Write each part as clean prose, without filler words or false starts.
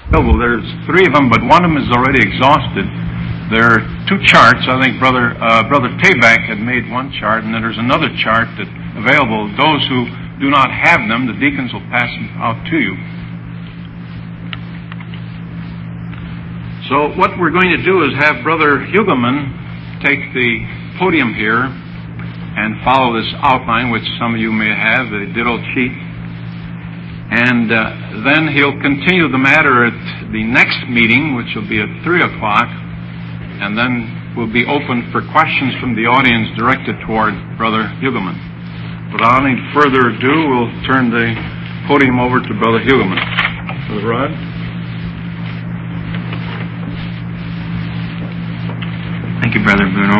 Well, there's three of them, but one of them is already exhausted. There are two charts. I think Brother Tabak had made one chart, and then there's another chart that's available. Those who do not have them, the deacons will pass them out to you. So what we're going to do is have Brother Hugelman take the podium here and follow this outline, which some of you may have, the ditto sheet. And then he'll continue the matter at the next meeting, which will be at 3 o'clock, and then we'll be open for questions from the audience directed toward Brother Hugelman. Without any further ado, we'll turn the podium over to Brother Hugelman. Brother Rod? Thank you, Brother Bruno.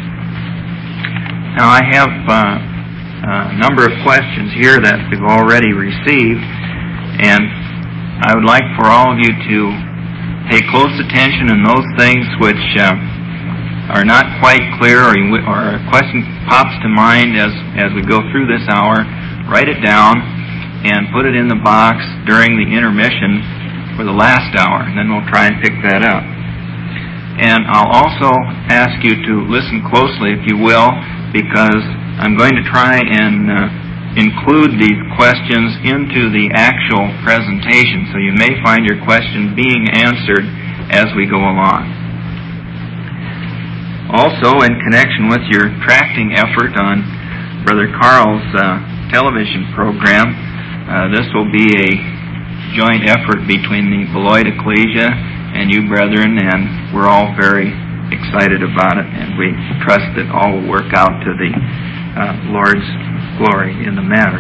Now, I have a number of questions here that we've already received, and I would like for all of you to pay close attention in those things which are not quite clear, or a question pops to mind as we go through this hour. Write it down and put it in the box during the intermission for the last hour, and then we'll try and pick that up. And I'll also ask you to listen closely, if you will, because I'm going to try and include these questions into the actual presentation, so you may find your question being answered as we go along. Also, in connection with your tracting effort on Brother Carl's television program, this will be a joint effort between the Beloit Ecclesia and you brethren, and we're all very excited about it, and we trust that all will work out to the Lord's glory in the matter.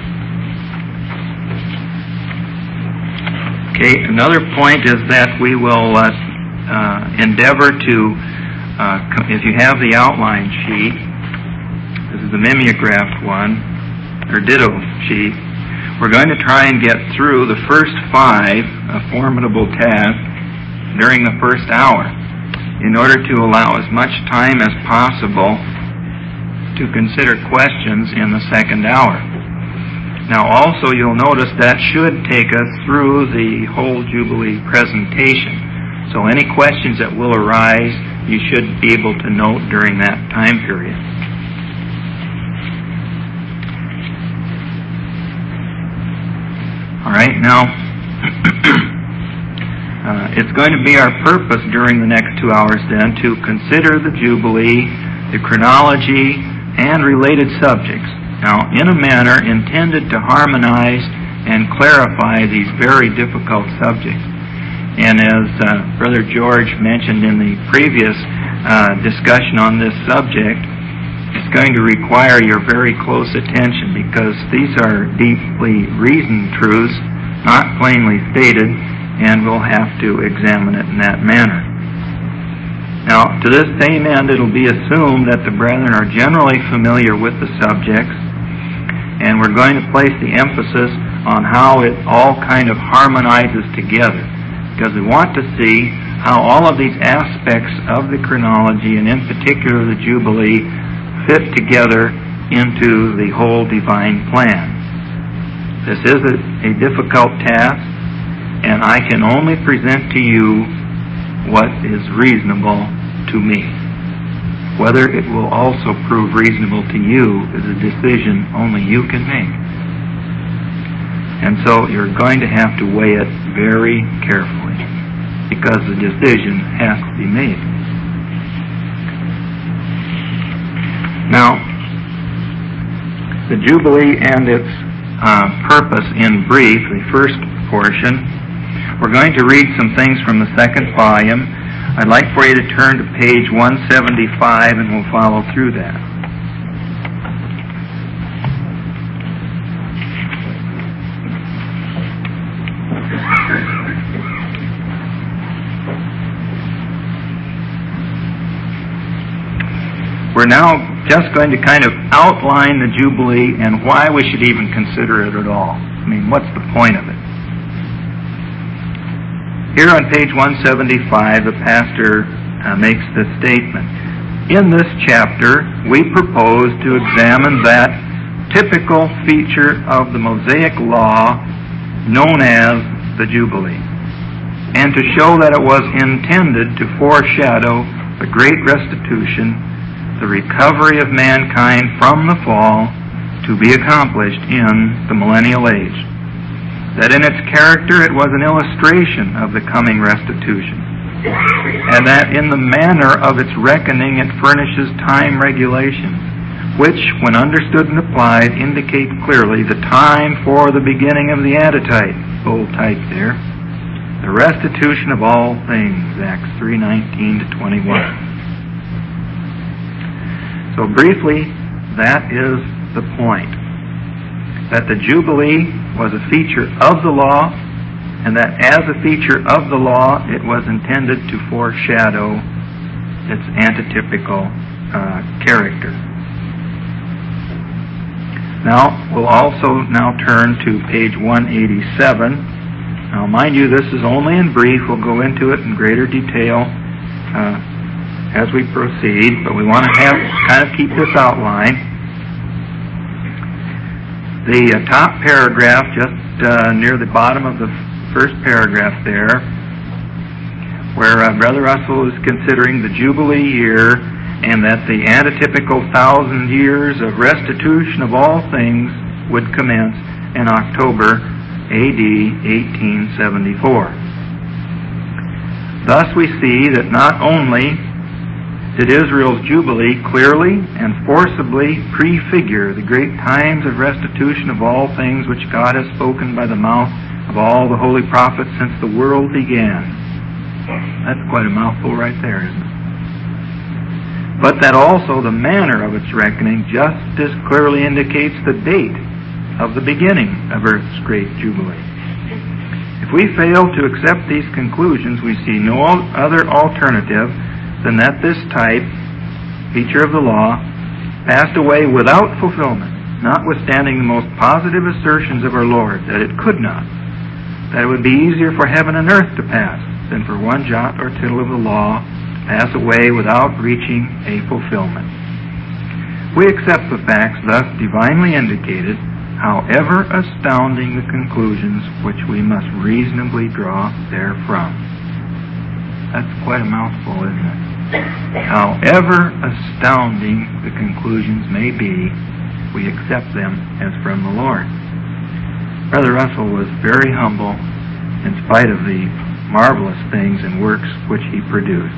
Okay, another point is that we will endeavor to, if you have the outline sheet, this is the mimeographed one, or ditto sheet, we're going to try and get through the first 5, a formidable task, during the first hour, in order to allow as much time as possible to consider questions in the second hour. Now also you'll notice that should take us through the whole Jubilee presentation. So any questions that will arise, you should be able to note during that time period. All right, now it's going to be our purpose during the next 2 hours then to consider the Jubilee, the chronology, and related subjects. Now, in a manner intended to harmonize and clarify these very difficult subjects. And as Brother George mentioned in the previous discussion on this subject, it's going to require your very close attention, because these are deeply reasoned truths, not plainly stated, and we'll have to examine it in that manner. Now, to this same end, it'll be assumed that the brethren are generally familiar with the subjects, and we're going to place the emphasis on how it all kind of harmonizes together, because we want to see how all of these aspects of the chronology, and in particular the Jubilee, fit together into the whole divine plan. This is a difficult task, and I can only present to you what is reasonable to me. Whether it will also prove reasonable to you is a decision only you can make. And so you're going to have to weigh it very carefully, because the decision has to be made. Now, the Jubilee and its purpose in brief, the first portion. We're going to read some things from the second volume. I'd like for you to turn to page 175, and we'll follow through that. We're now just going to kind of outline the Jubilee and why we should even consider it at all. I mean, what's the point of it? Here on page 175, the pastor makes this statement. In this chapter, we propose to examine that typical feature of the Mosaic Law known as the Jubilee. and to show that it was intended to foreshadow the great restitution, the recovery of mankind from the fall, to be accomplished in the millennial age. That in its character it was an illustration of the coming restitution, and that in the manner of its reckoning it furnishes time regulations, which, when understood and applied, indicate clearly the time for the beginning of the antitype, bold type there, the restitution of all things, Acts 3:19 to 21. So briefly, that is the point. That the Jubilee was a feature of the law, and that as a feature of the law, it was intended to foreshadow its antitypical character. Now, we'll also now turn to page 187. Now, mind you, this is only in brief. We'll go into it in greater detail as we proceed, but we want to kind of keep this outline. The top paragraph, just near the bottom of the first paragraph there, where Brother Russell is considering the Jubilee year and that the antitypical 1,000 years of restitution of all things would commence in October A.D. 1874. Thus we see that not only did Israel's Jubilee clearly and forcibly prefigure the great times of restitution of all things which God has spoken by the mouth of all the holy prophets since the world began. That's quite a mouthful right there, isn't it? But that also the manner of its reckoning just as clearly indicates the date of the beginning of Earth's great Jubilee. If we fail to accept these conclusions, we see no other alternative than that this type, feature of the law, passed away without fulfillment, notwithstanding the most positive assertions of our Lord that it could not, that it would be easier for heaven and earth to pass than for one jot or tittle of the law to pass away without reaching a fulfillment. We accept the facts thus divinely indicated, however astounding the conclusions which we must reasonably draw therefrom. That's quite a mouthful, isn't it? However astounding the conclusions may be, we accept them as from the Lord. Brother Russell was very humble in spite of the marvelous things and works which he produced.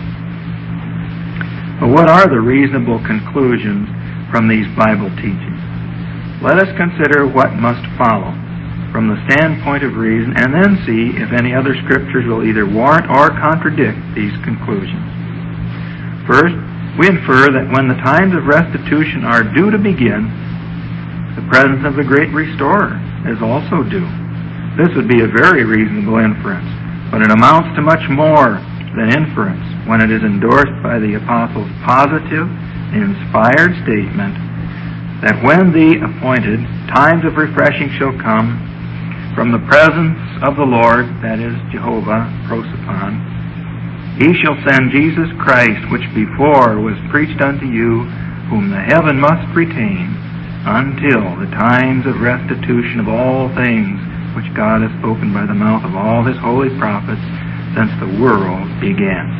But what are the reasonable conclusions from these Bible teachings? Let us consider what must follow from the standpoint of reason, and then see if any other scriptures will either warrant or contradict these conclusions. First, we infer that when the times of restitution are due to begin, the presence of the great restorer is also due. This would be a very reasonable inference, but it amounts to much more than inference when it is endorsed by the apostle's positive, inspired statement that when the appointed times of refreshing shall come from the presence of the Lord, that is Jehovah, prosopon, he shall send Jesus Christ, which before was preached unto you, whom the heaven must retain, until the times of restitution of all things which God has spoken by the mouth of all his holy prophets since the world began.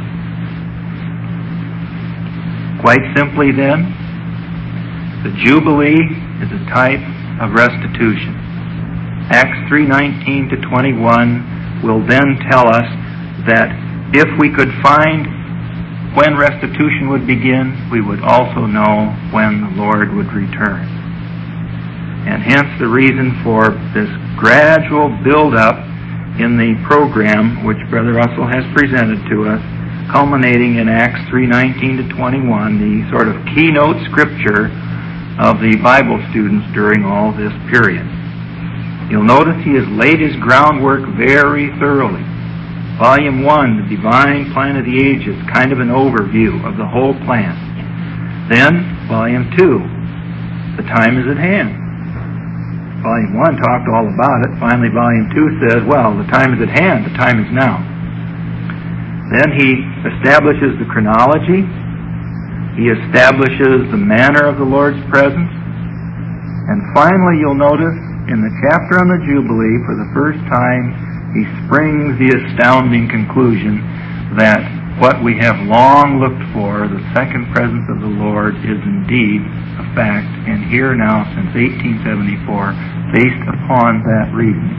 Quite simply then, the Jubilee is a type of restitution. Acts 3:19 to 21 will then tell us that if we could find when restitution would begin, we would also know when the Lord would return. And hence the reason for this gradual build-up in the program which Brother Russell has presented to us, culminating in Acts 3:19 to 21, the sort of keynote scripture of the Bible students during all this period. You'll notice he has laid his groundwork very thoroughly. Volume 1, the Divine Plan of the Ages, kind of an overview of the whole plan. Then, Volume 2, the time is at hand. Volume 1 talked all about it. Finally, Volume 2 says, well, the time is at hand, the time is now. Then he establishes the chronology. He establishes the manner of the Lord's presence. And finally, you'll notice in the chapter on the Jubilee, for the first time, he springs the astounding conclusion that what we have long looked for, the second presence of the Lord, is indeed a fact, and here now since 1874, based upon that reasoning.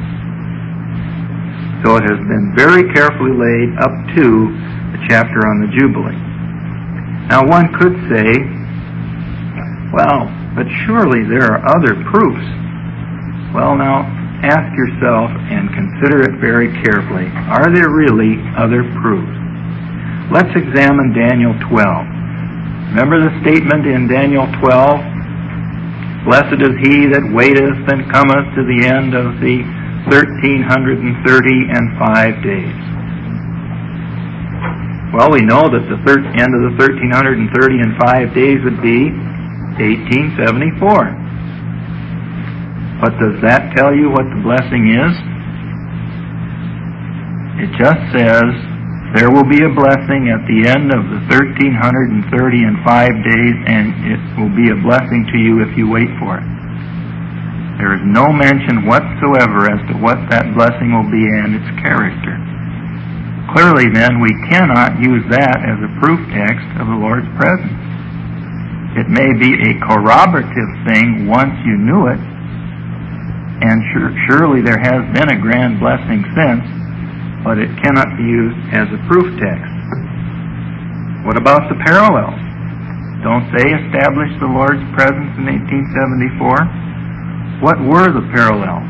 So it has been very carefully laid up to the chapter on the Jubilee. Now one could say, well, but surely there are other proofs. Well, now, ask yourself and consider it very carefully. Are there really other proofs? Let's examine Daniel 12. Remember the statement in Daniel 12? Blessed is he that waiteth and cometh to the end of the 1330 and 5 days. Well, we know that the end of the 1330 and 5 days would be 1874. But does that tell you what the blessing is? It just says there will be a blessing at the end of the 1330 and 5 days, and it will be a blessing to you if you wait for it. There is no mention whatsoever as to what that blessing will be and its character. Clearly, then, we cannot use that as a proof text of the Lord's presence. It may be a corroborative thing once you knew it, and surely there has been a grand blessing since, but it cannot be used as a proof text. What about the parallels? Don't they establish the Lord's presence in 1874? What were the parallels?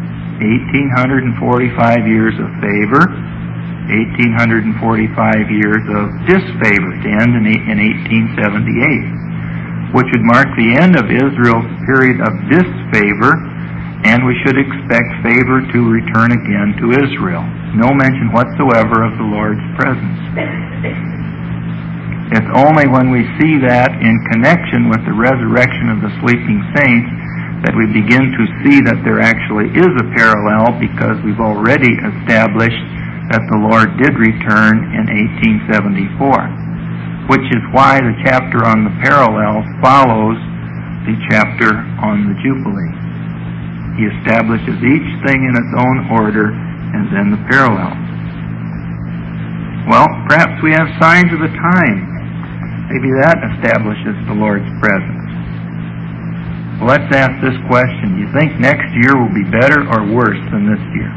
1845 years of favor, 1845 years of disfavor to end in 1878, which would mark the end of Israel's period of disfavor, and we should expect favor to return again to Israel. No mention whatsoever of the Lord's presence. It's only when we see that in connection with the resurrection of the sleeping saints that we begin to see that there actually is a parallel, because we've already established that the Lord did return in 1874, which is why the chapter on the parallels follows the chapter on the Jubilee. He establishes each thing in its own order, and then the parallels. Well, perhaps we have signs of the time. Maybe that establishes the Lord's presence. Well, let's ask this question. Do you think next year will be better or worse than this year?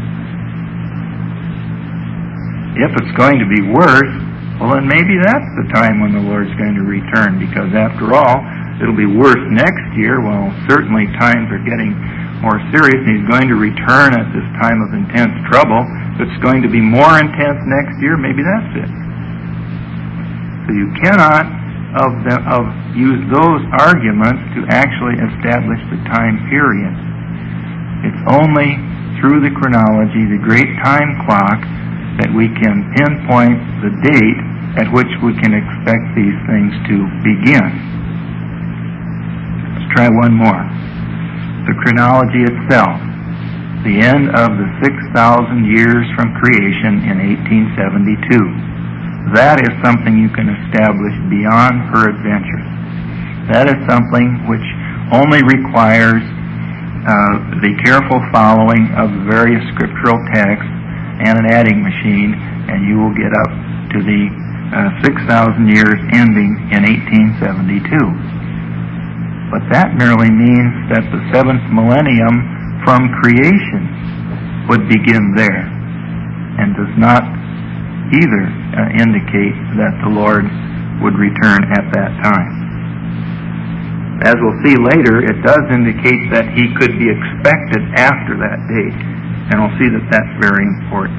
If it's going to be worse, well, then maybe that's the time when the Lord's going to return, because after all, it'll be worse next year. Well, certainly times are getting more serious, and He's going to return at this time of intense trouble. If it's going to be more intense next year, maybe that's it. So you cannot use those arguments to actually establish the time period. It's only through the chronology, the great time clock, that we can pinpoint the date at which we can expect these things to begin. Let's try one more. The chronology itself. The end of the 6,000 years from creation in 1872. That is something you can establish beyond peradventure. That is something which only requires the careful following of the various scriptural texts and an adding machine, and you will get up to the 6,000 years ending in 1872. But that merely means that the seventh millennium from creation would begin there, and does not either indicate that the Lord would return at that time. As we'll see later, it does indicate that He could be expected after that date, and we'll see that that's very important.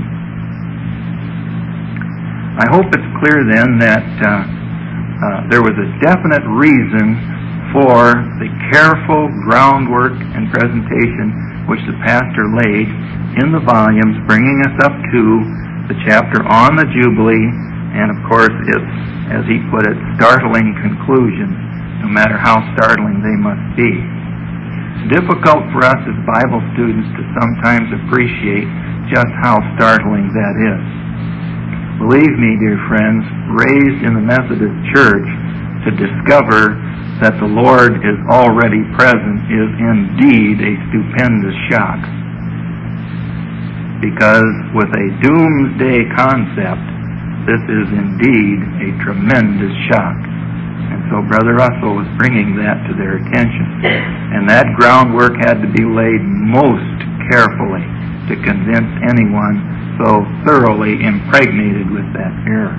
I hope it's clear then that there was a definite reason for the careful groundwork and presentation which the pastor laid in the volumes, bringing us up to the chapter on the Jubilee, and of course its, as he put it, startling conclusions, no matter how startling they must be. It's difficult for us as Bible students to sometimes appreciate just how startling that is. Believe me, dear friends, raised in the Methodist Church, to discover that the Lord is already present is indeed a stupendous shock. because with a doomsday concept, this is indeed a tremendous shock. And so Brother Russell was bringing that to their attention. And that groundwork had to be laid most carefully to convince anyone so thoroughly impregnated with that error.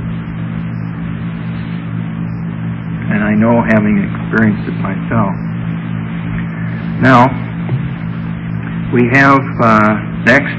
And I know, having experienced it myself. Now, we have next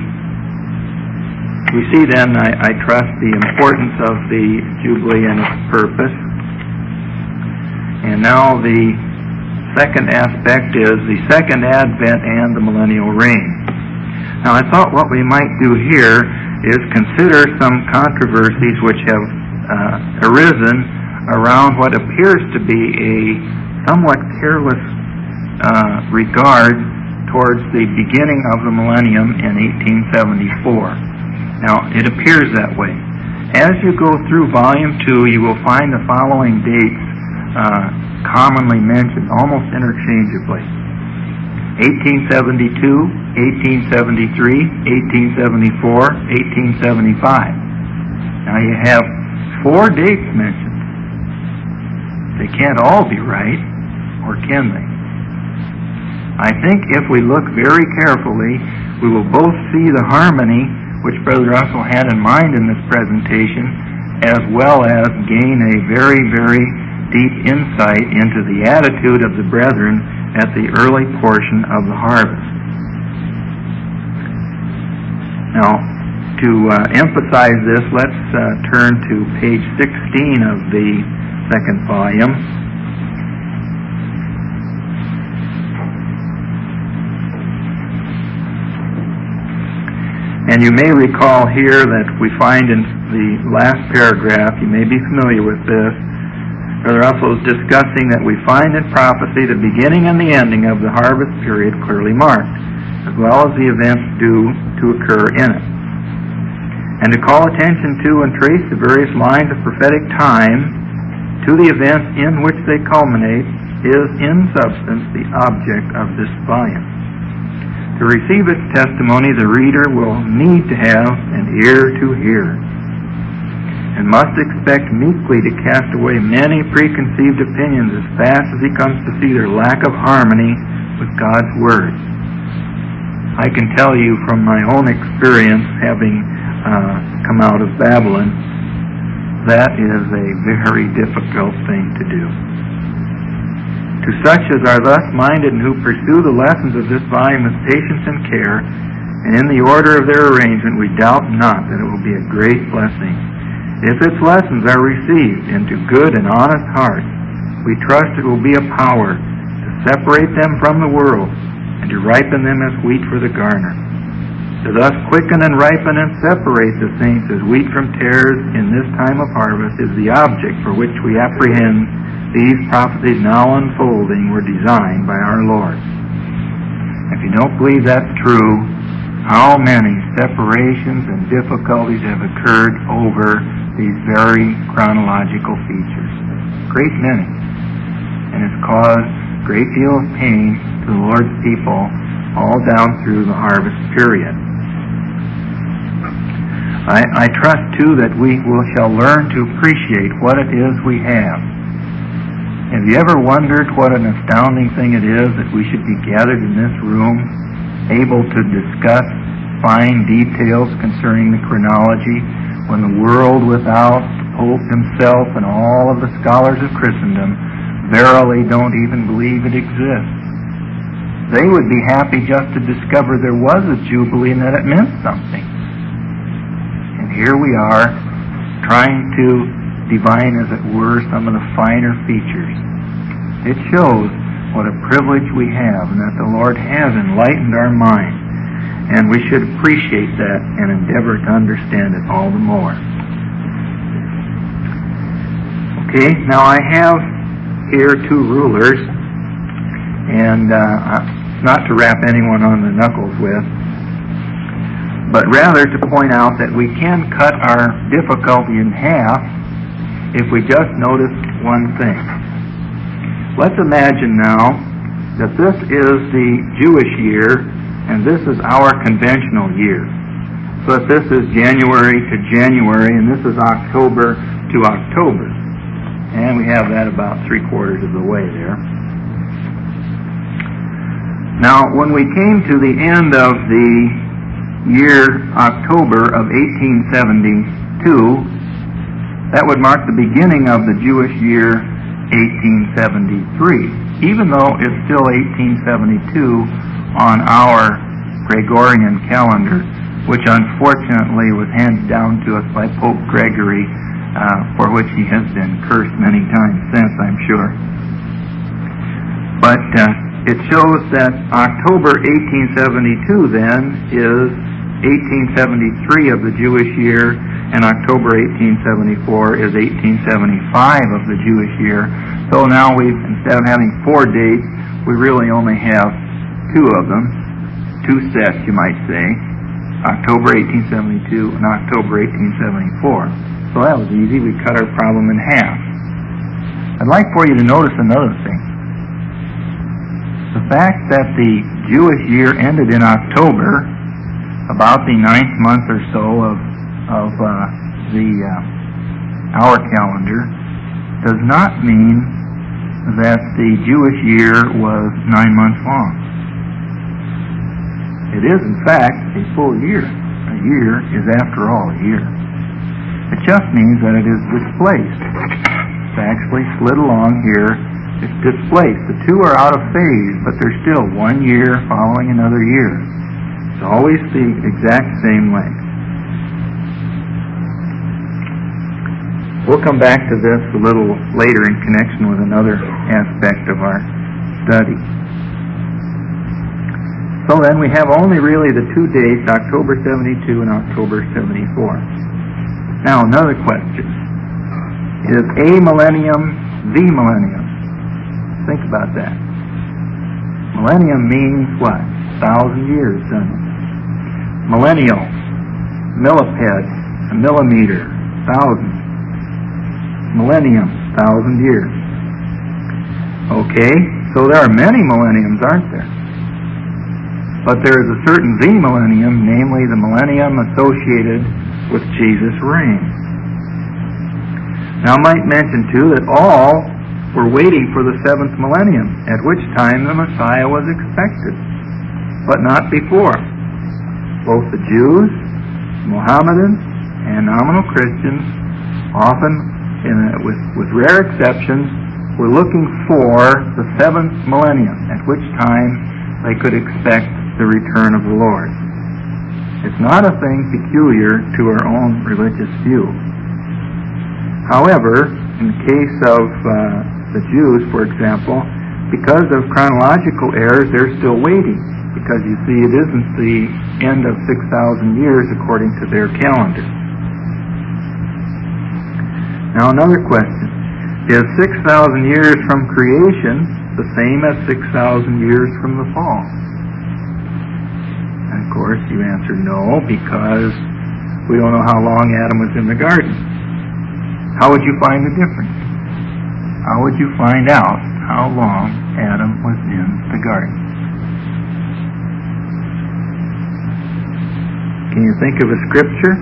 we see then, I trust, the importance of the Jubilee and its purpose. And now the second aspect is the Second Advent and the millennial reign. Now I thought what we might do here is consider some controversies which have arisen around what appears to be a somewhat careless regard towards the beginning of the millennium in 1874. Now, it appears that way. As you go through Volume 2, you will find the following dates commonly mentioned, almost interchangeably. 1872, 1873, 1874, 1875. Now, you have 4 dates mentioned. They can't all be right, or can they? I think if we look very carefully, we will both see the harmony which Brother Russell had in mind in this presentation, as well as gain a very, very deep insight into the attitude of the brethren at the early portion of the harvest. Now, to emphasize this, let's turn to page 16 of the second volume. And you may recall here that we find in the last paragraph, you may be familiar with this, Brother Russell is discussing that we find in prophecy the beginning and the ending of the harvest period clearly marked, as well as the events due to occur in it. And to call attention to and trace the various lines of prophetic time to the events in which they culminate is in substance the object of this volume. To receive its testimony, the reader will need to have an ear to hear, and must expect meekly to cast away many preconceived opinions as fast as he comes to see their lack of harmony with God's Word. I can tell you from my own experience, having come out of Babylon, that is a very difficult thing to do. To such as are thus minded and who pursue the lessons of this volume with patience and care, and in the order of their arrangement, we doubt not that it will be a great blessing. If its lessons are received into good and honest hearts, we trust it will be a power to separate them from the world and to ripen them as wheat for the garner. To thus quicken and ripen and separate the saints as wheat from tares in this time of harvest is the object for which we apprehend these prophecies now unfolding were designed by our Lord. If you don't believe that's true, how many separations and difficulties have occurred over these very chronological features? Great many. And it's caused a great deal of pain to the Lord's people all down through the harvest period. I trust, too, that we shall learn to appreciate what it is we have. Have you ever wondered what an astounding thing it is that we should be gathered in this room, able to discuss fine details concerning the chronology, when the world without, the Pope himself and all of the scholars of Christendom, verily don't even believe it exists? They would be happy just to discover there was a Jubilee and that it meant something. And here we are, trying to divine, as it were, some of the finer features. It shows what a privilege we have, and that the Lord has enlightened our mind, and we should appreciate that and endeavor to understand it all the more. Okay, now I have here 2 rulers, and not to rap anyone on the knuckles with, but rather to point out that we can cut our difficulty in half if we just notice one thing. Let's imagine now that this is the Jewish year and this is our conventional year. But this is January to January, and this is October to October. And we have that about 3/4 of the way there. Now, when we came to the end of the year October of 1872, that would mark the beginning of the Jewish year 1873, even though it's still 1872 on our Gregorian calendar, which unfortunately was handed down to us by Pope Gregory, for which he has been cursed many times since, I'm sure. But it shows that October 1872 then is 1873 of the Jewish year, and October 1874 is 1875 of the Jewish year. So now instead of having 4 dates, we really only have 2 of them, 2 sets you might say, October 1872 and October 1874. So that was easy. We cut our problem in half. I'd like for you to notice another thing. The fact that the Jewish year ended in October, about the 9th month or so of our calendar, does not mean that the Jewish year was 9 months long. It is, in fact, a full year. A year is, after all, a year. It just means that it is displaced. It's actually slid along here. It's displaced. The 2 are out of phase, but they're still 1 year following another year. It's always the exact same length. We'll come back to this a little later in connection with another aspect of our study. So then we have only really the 2 dates, October 72 and October 74. Now another question. Is a millennium the millennium? Think about that. Millennium means what? 1,000 years, doesn't it? Millennial, millipede, a millimeter, 1,000. Millennium, 1,000 years. Okay, so there are many millenniums, aren't there? But there is a certain the millennium, namely the millennium associated with Jesus' reign. Now I might mention too that all were waiting for the 7th millennium, at which time the Messiah was expected, but not before. Both the Jews, Mohammedans, and nominal Christians, often with rare exceptions, were looking for the 7th millennium, at which time they could expect the return of the Lord. It's not a thing peculiar to our own religious view. However, in the case of the Jews, for example, because of chronological errors, they're still waiting. Because you see, it isn't the end of 6,000 years according to their calendar. Now another question. Is 6,000 years from creation the same as 6,000 years from the fall? And of course you answer no, because we don't know how long Adam was in the garden. How would you find the difference? How would you find out how long Adam was in the garden? Can you think of a scripture?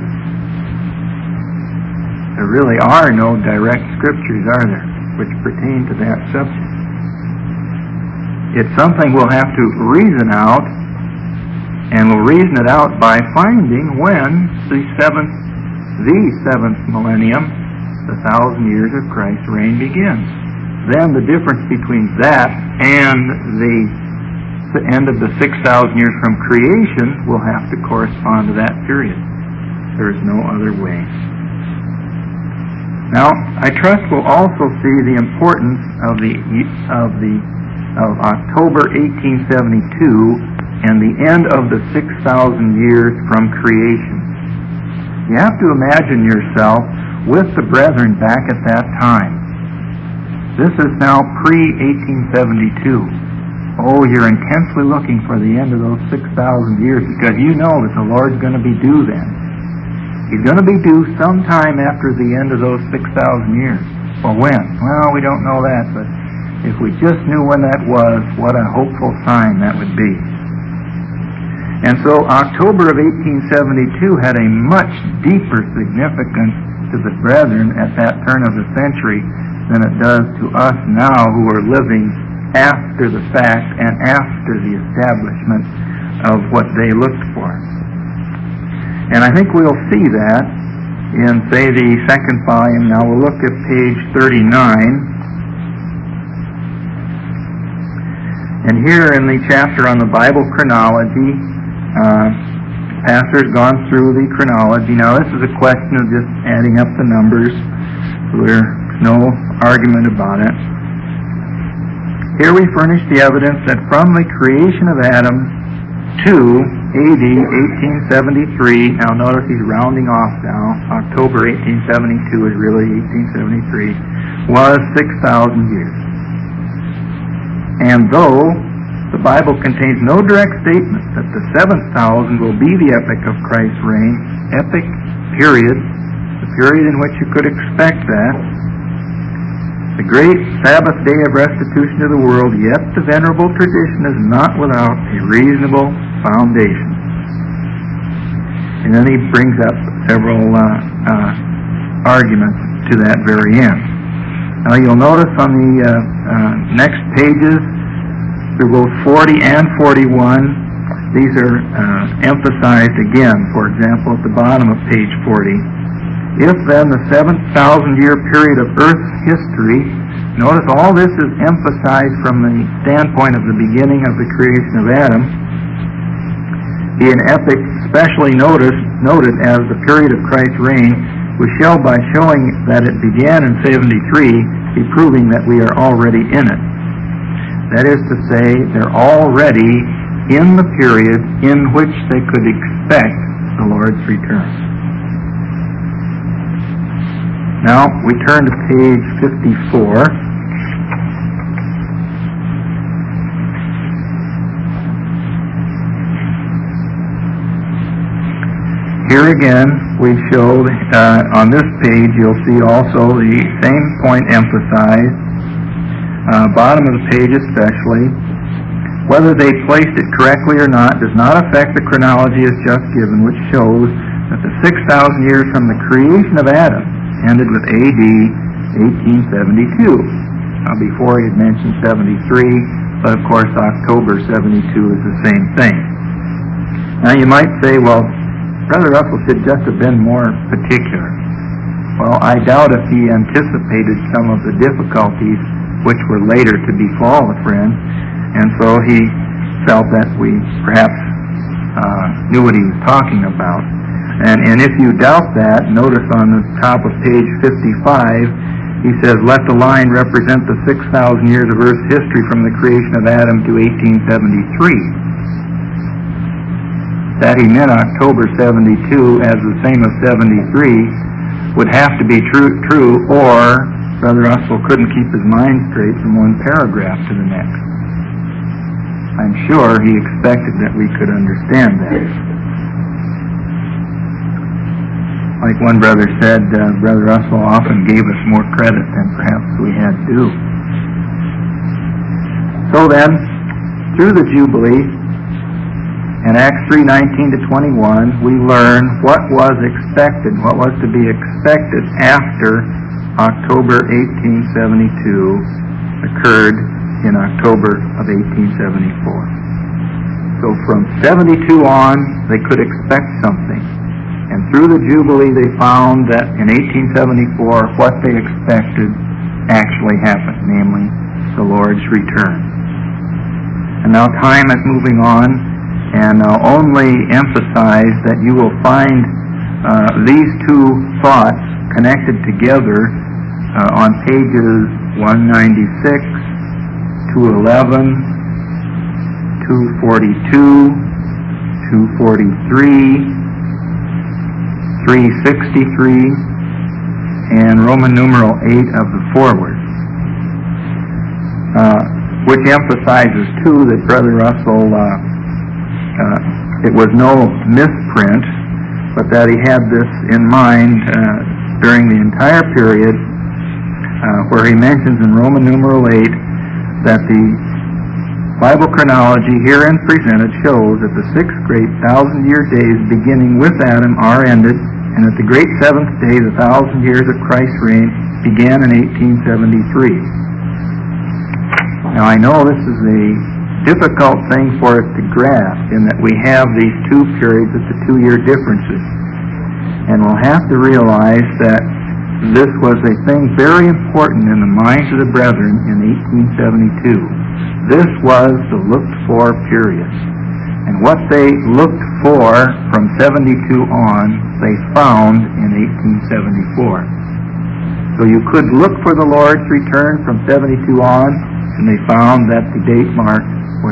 There really are no direct scriptures, are there, which pertain to that subject. It's something we'll have to reason out, and we'll reason it out by finding when the seventh millennium, the 1,000 years of Christ's reign, begins. Then the difference between that and the end of the 6,000 years from creation will have to correspond to that period. There is no other way. Now, I trust we'll also see the importance of October 1872 and the end of the 6,000 years from creation. You have to imagine yourself with the brethren back at that time. This is now pre-1872. Oh, you're intensely looking for the end of those 6,000 years because you know that the Lord's going to be due then. He's going to be due sometime after the end of those 6,000 years. Well, when? Well, we don't know that, but if we just knew when that was, what a hopeful sign that would be. And so October of 1872 had a much deeper significance to the brethren at that turn of the century than it does to us now who are living after the fact and after the establishment of what they looked for. And I think we'll see that in, say, the second volume. Now we'll look at page 39. And here in the chapter on the Bible chronology, pastor's gone through the chronology. Now this is a question of just adding up the numbers. There's no argument about it. Here we furnish the evidence that from the creation of Adam to AD 1873, now notice he's rounding off now, October 1872 is really 1873, was 6,000 years. And though the Bible contains no direct statement that the 7,000 will be the epoch of Christ's reign, epoch, period, the period in which you could expect that, the great Sabbath day of restitution to the world, yet the venerable tradition is not without a reasonable foundation. And then he brings up several arguments to that very end. Now you'll notice on the next pages, through both 40 and 41, these are emphasized again. For example, at the bottom of page 40, if then the 7,000-year period of Earth's history, notice all this is emphasized from the standpoint of the beginning of the creation of Adam, be an epoch specially noted as the period of Christ's reign, we shall, by showing that it began in 73, be proving that we are already in it. That is to say, they're already in the period in which they could expect the Lord's return. Now, we turn to page 54. Here again, we show, on this page, you'll see also the same point emphasized, bottom of the page especially. Whether they placed it correctly or not does not affect the chronology as just given, which shows that the 6,000 years from the creation of Adam ended with AD 1872. Now before he had mentioned 73, but of course October 72 is the same thing. Now you might say, well, Brother Russell should just have been more particular. Well, I doubt if he anticipated some of the difficulties which were later to befall the friend, and so he felt that we perhaps knew what he was talking about. And if you doubt that, notice on the top of page 55, he says, let the line represent the 6,000 years of Earth's history from the creation of Adam to 1873. That he meant October 72 as the same as 73 would have to be true, or Brother Russell couldn't keep his mind straight from one paragraph to the next. I'm sure he expected that we could understand that. Like one brother said, Brother Russell often gave us more credit than perhaps we had due. So then, through the Jubilee, in Acts 3:19-21, we learn what was expected, what was to be expected after October 1872 occurred in October of 1874. So from 72 on, they could expect something. And through the Jubilee, they found that in 1874, what they expected actually happened, namely the Lord's return. And now time is moving on, and I'll only emphasize that you will find these two thoughts connected together on pages 196, 211, 242, 243, 363, and Roman numeral 8 of the foreword, which emphasizes too that Brother Russell, it was no misprint, but that he had this in mind during the entire period, where he mentions in Roman numeral 8 that the Bible chronology herein presented shows that the 6 great 1,000-year days beginning with Adam are ended, and that the great 7th day, the 1,000 years of Christ's reign, began in 1873. Now I know this is a difficult thing for us to grasp in that we have these 2 periods with the 2-year differences. And we'll have to realize that this was a thing very important in the minds of the brethren in 1872. This was the looked-for period. And what they looked for from 72 on, they found in 1874. So you could look for the Lord's return from 72 on, and they found that the date mark was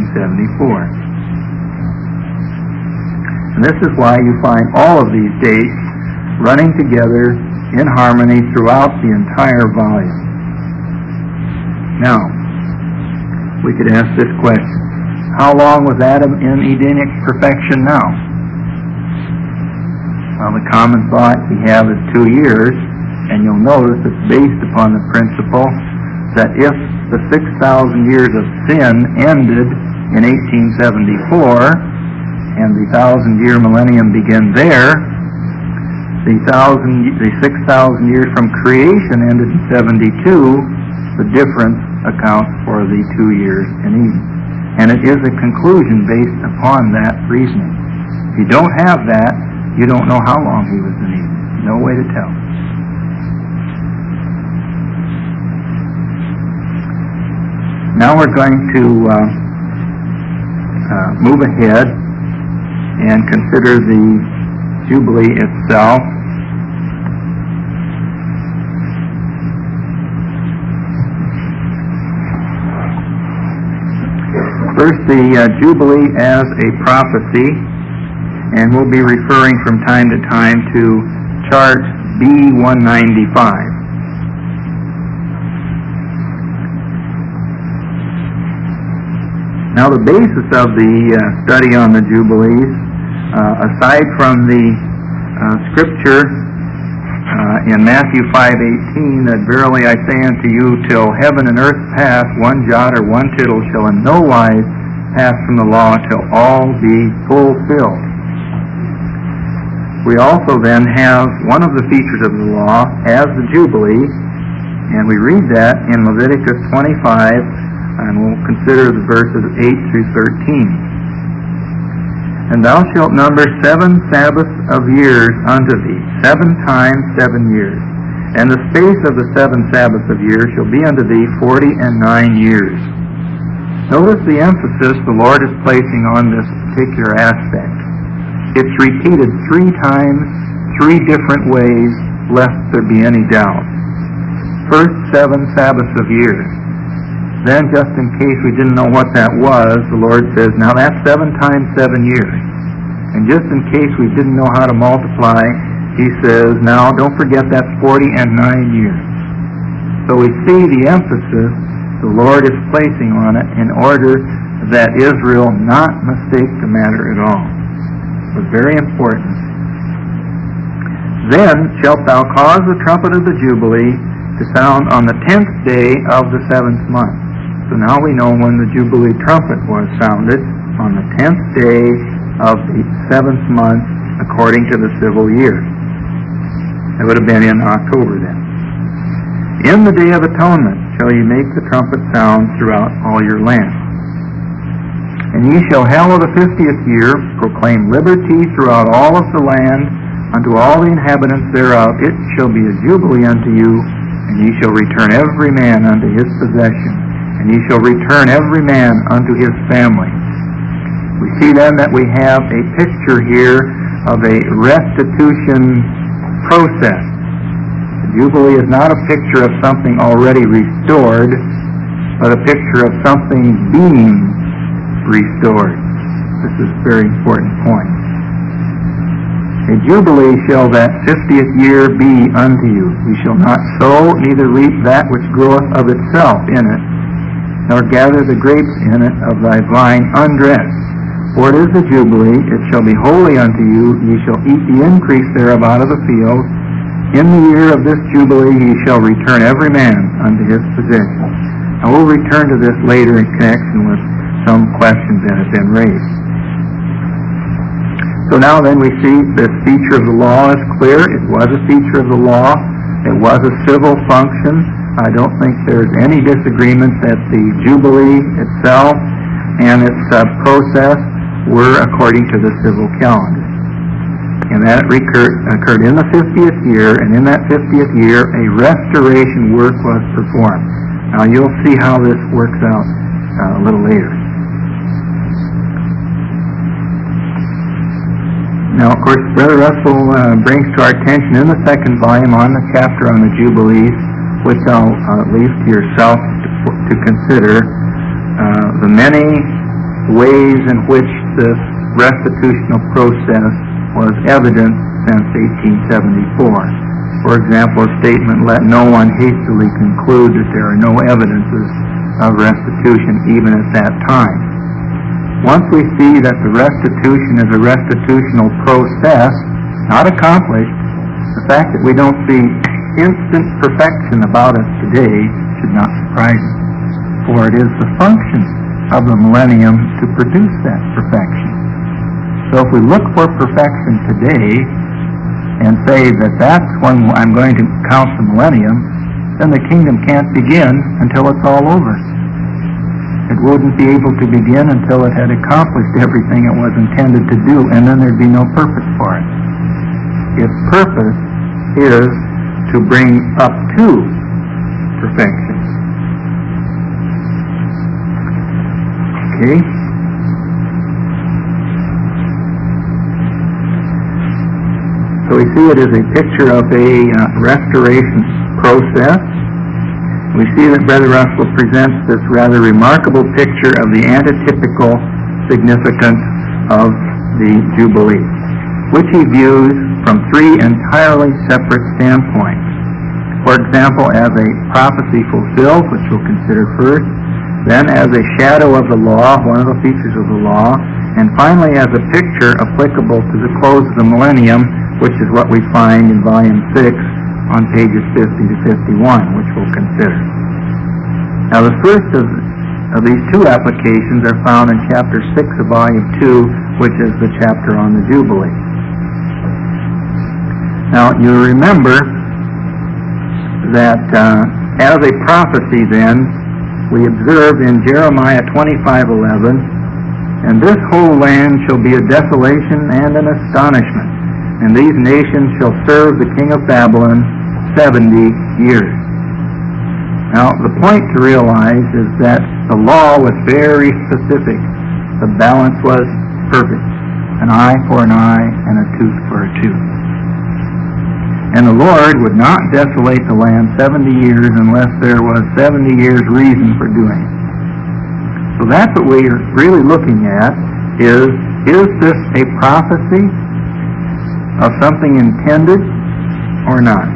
1874. And this is why you find all of these dates running together in harmony throughout the entire volume. Now, we could ask this question: how long was Adam in Edenic perfection now? Well, the common thought we have is 2 years, and you'll notice it's based upon the principle that if the 6,000 years of sin ended in 1874, and the 1,000-year millennium began there, the 6,000 years from creation ended in 72, the difference accounts for the 2 years in Eden. And it is a conclusion based upon that reasoning. If you don't have that, you don't know how long he was in Eden. No way to tell. Now we're going to move ahead and consider the Jubilee itself. First, the Jubilee as a prophecy, and we'll be referring from time to time to chart B195. Now, the basis of the study on the Jubilees, aside from the scripture in Matthew 5:18, that verily I say unto you, till heaven and earth pass, one jot or one tittle shall in no wise pass from the law till all be fulfilled. We also then have one of the features of the law as the Jubilee, and we read that in Leviticus 25, and we'll consider the verses 8 through 13. And thou shalt number 7 Sabbaths of years unto thee, 7 times 7 years. And the space of the 7 Sabbaths of years shall be unto thee 49 years. Notice the emphasis the Lord is placing on this particular aspect. It's repeated 3 times, 3 different ways, lest there be any doubt. First, 7 Sabbaths of years. Then, just in case we didn't know what that was, the Lord says, now that's 7 times 7 years. And just in case we didn't know how to multiply, He says, now don't forget that's 49 years. So we see the emphasis the Lord is placing on it in order that Israel not mistake the matter at all. It was very important. Then shalt thou cause the trumpet of the Jubilee to sound on the 10th day of the 7th month. So now we know when the Jubilee trumpet was sounded, on the 10th day of the 7th month, according to the civil year. It would have been in October then. In the day of atonement shall ye make the trumpet sound throughout all your land. And ye shall hallow the 50th year, proclaim liberty throughout all of the land, unto all the inhabitants thereof. It shall be a jubilee unto you, and ye shall return every man unto his possession. And ye shall return every man unto his family. We see then that we have a picture here of a restitution process. The Jubilee is not a picture of something already restored, but a picture of something being restored. This is a very important point. A Jubilee shall that 50th year be unto you. Ye shall not sow, neither reap that which groweth of itself in it, nor gather the grapes in it of thy vine undressed. For it is the Jubilee, it shall be holy unto you. Ye shall eat the increase thereof out of the field. In the year of this Jubilee ye shall return every man unto his possession. Now we'll return to this later in connection with some questions that have been raised. So now then we see this feature of the law is clear. It was a feature of the law. It was a civil function. I don't think there's any disagreement that the Jubilee itself and its process were according to the civil calendar. And that occurred in the 50th year, and in that 50th year a restoration work was performed. Now you'll see how this works out a little later. Now, of course, Brother Russell brings to our attention in the second volume on the chapter on the Jubilees, which I'll leave to yourself to consider, the many ways in which this restitutional process was evident since 1874. For example, a statement, "Let no one hastily conclude that there are no evidences of restitution even at that time." Once we see that the restitution is a restitutional process, not accomplished, the fact that we don't see instant perfection about us today should not surprise us, for it is the function of the millennium to produce that perfection. So if we look for perfection today and say that that's when I'm going to count the millennium, then the kingdom can't begin until it's all over. It wouldn't be able to begin until it had accomplished everything it was intended to do, and then there'd be no purpose for it. Its purpose is to bring up to perfection. Okay? So we see it as a picture of a restoration process. We see that Brother Russell presents this rather remarkable picture of the antitypical significance of the Jubilee, which he views from three entirely separate standpoints. For example, as a prophecy fulfilled, which we'll consider first, then as a shadow of the law, one of the features of the law, and finally as a picture applicable to the close of the millennium, which is what we find in Volume 6 on pages 50 to 51, which we'll consider. Now the first of these two applications are found in Chapter 6 of Volume 2, which is the chapter on the Jubilee. Now you remember that as a prophecy then, we observe in Jeremiah 25:11, "And this whole land shall be a desolation and an astonishment, and these nations shall serve the king of Babylon 70 years. Now, the point to realize is that the law was very specific. The balance was perfect. An eye for an eye and a tooth for a tooth. And the Lord would not desolate the land 70 years unless there was 70 years reason for doing it. So that's what we're really looking at, is this a prophecy of something intended or not?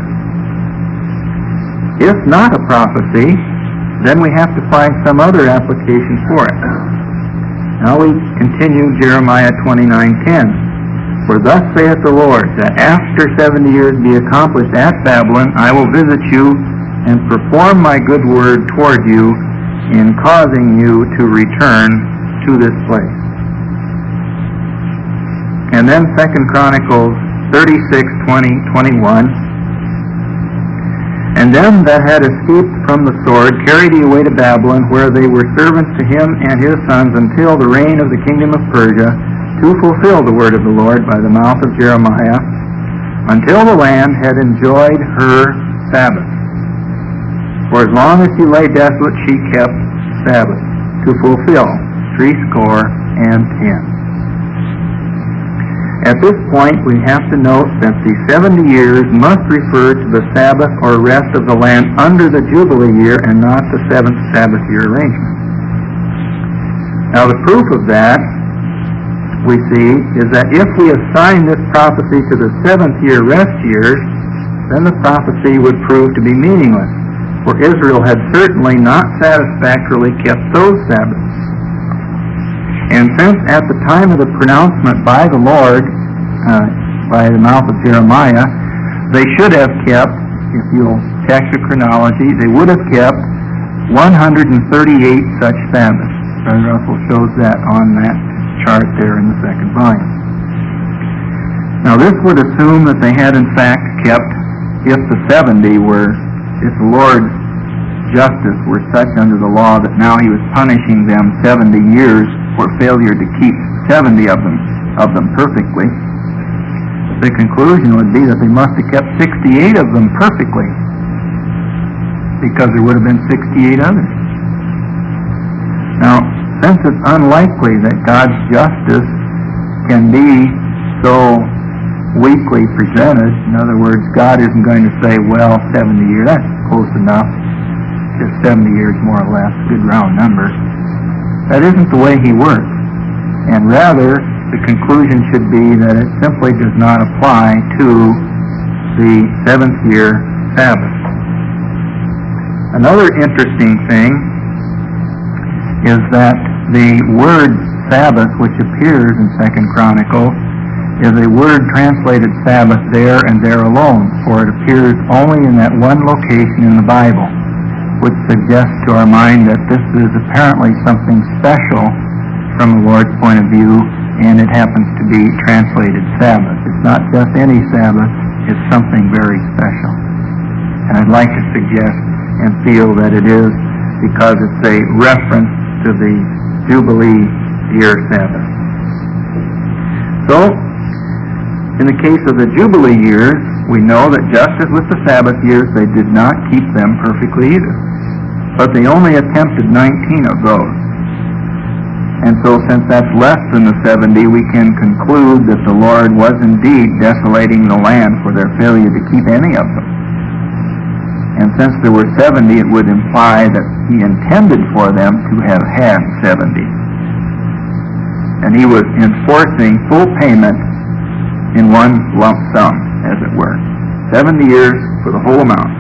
If not a prophecy, then we have to find some other application for it. Now we continue Jeremiah 29:10. "For thus saith the Lord, that after 70 years be accomplished at Babylon, I will visit you and perform my good word toward you in causing you to return to this place." And then 2 Chronicles 36:20-21. "And them that had escaped from the sword carried he away to Babylon, where they were servants to him and his sons until the reign of the kingdom of Persia, to fulfill the word of the Lord by the mouth of Jeremiah, until the land had enjoyed her Sabbath. For as long as she lay desolate, she kept Sabbath, to fulfill 70. At this point, we have to note that the 70 years must refer to the Sabbath or rest of the land under the Jubilee year and not the 7th Sabbath year arrangement. Now, the proof of that, we see, is that if we assign this prophecy to the 7th year rest years, then the prophecy would prove to be meaningless, for Israel had certainly not satisfactorily kept those Sabbaths. And since at the time of the pronouncement by the Lord, by the mouth of Jeremiah, they should have kept, if you'll check the chronology, they would have kept 138 such Sabbaths. Brother Russell shows that on that chart there in the second volume. Now this would assume that they had in fact kept, if the Lord's justice were such under the law that now he was punishing them 70 years for failure to keep 70 of them perfectly, the conclusion would be that they must have kept 68 of them perfectly, because there would have been 68 others. Now, since it's unlikely that God's justice can be so weakly presented, in other words, God isn't going to say, well, 70 years, that's close enough, just 70 years more or less, good round number. That isn't the way he works. And rather, the conclusion should be that it simply does not apply to the seventh year Sabbath. Another interesting thing is that the word Sabbath, which appears in 2 Chronicles, is a word translated Sabbath there and there alone, for it appears only in that one location in the Bible, which suggests to our mind that this is apparently something special from the Lord's point of view, and it happens to be translated Sabbath. It's not just any Sabbath, it's something very special. And I'd like to suggest and feel that it is because it's a reference to the Jubilee year Sabbath. So, in the case of the Jubilee years, we know that just as with the Sabbath years, they did not keep them perfectly either. But they only attempted 19 of those. And so since that's less than the 70, we can conclude that the Lord was indeed desolating the land for their failure to keep any of them. And since there were 70, it would imply that he intended for them to have had 70. And he was enforcing full payment in one lump sum, as it were. 70 years for the whole amount.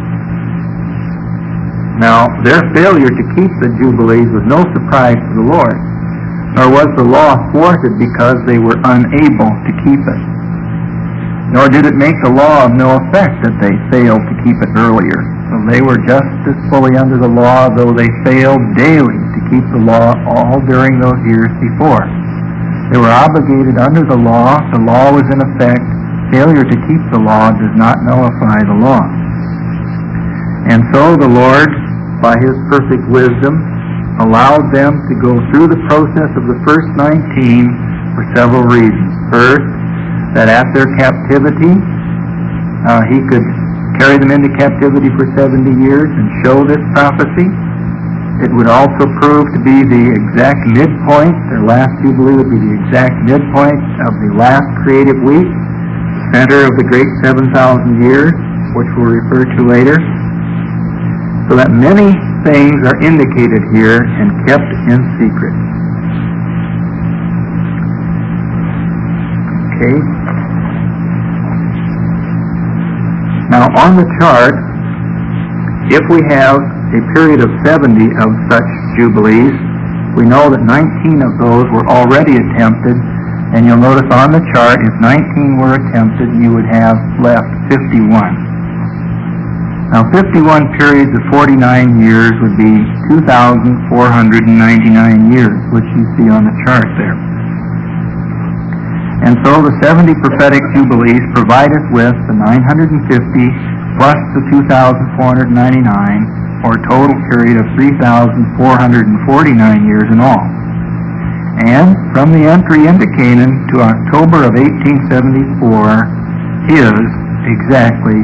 Now, their failure to keep the Jubilees was no surprise to the Lord, nor was the law thwarted because they were unable to keep it. Nor did it make the law of no effect that they failed to keep it earlier. So they were just as fully under the law, though they failed daily to keep the law all during those years before. They were obligated under the law was in effect. Failure to keep the law does not nullify the law. And so the Lord, by his perfect wisdom, allowed them to go through the process of the first 19 for several reasons. First, that at their captivity, he could carry them into captivity for 70 years and show this prophecy. It would also prove to be the exact midpoint. Their last Jubilee would be the exact midpoint of the last creative week, the center of the great 7,000 years, which we'll refer to later. So that many things are indicated here and kept in secret. Okay. Now on the chart, if we have a period of 70 of such Jubilees, we know that 19 of those were already attempted, and you'll notice on the chart, if 19 were attempted, you would have left 51. Now 51 periods of 49 years would be 2,499 years, which you see on the chart there. And so the 70 prophetic Jubilees provide us with the 950 plus the 2,499, or a total period of 3,449 years in all. And from the entry into Canaan to October of 1874 is exactly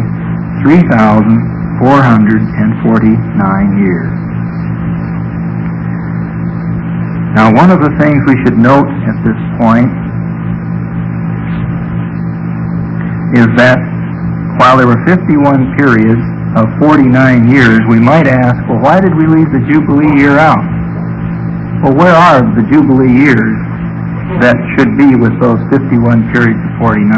3,449 years. Now, one of the things we should note at this point is that while there were 51 periods of 49 years, we might ask, well, why did we leave the Jubilee year out? Well, where are the Jubilee years that should be with those 51 periods of 49?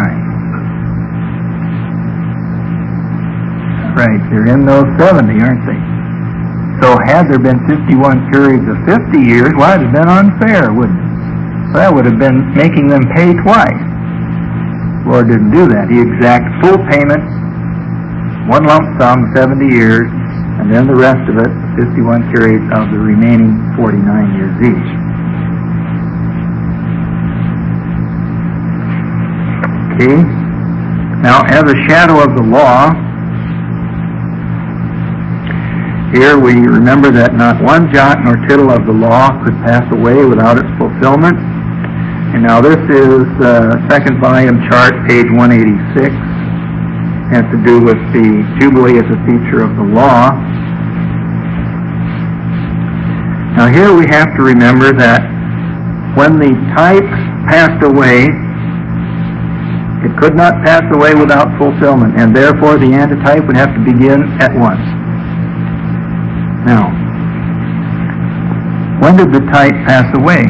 Right, they're in those 70, aren't they? So had there been 51 periods of 50 years, well, it would have been unfair, wouldn't it? So that would have been making them pay twice. The Lord didn't do that. He exacted full payment, one lump sum, 70 years, and then the rest of it, 51 periods of the remaining 49 years each. Okay. Now, as a shadow of the law, here we remember that not one jot nor tittle of the law could pass away without its fulfillment. And now this is second volume chart, page 186. Has to do with the Jubilee as a feature of the law. Now here we have to remember that when the type passed away, it could not pass away without fulfillment, and therefore the antitype would have to begin at once. Now, when did the type pass away?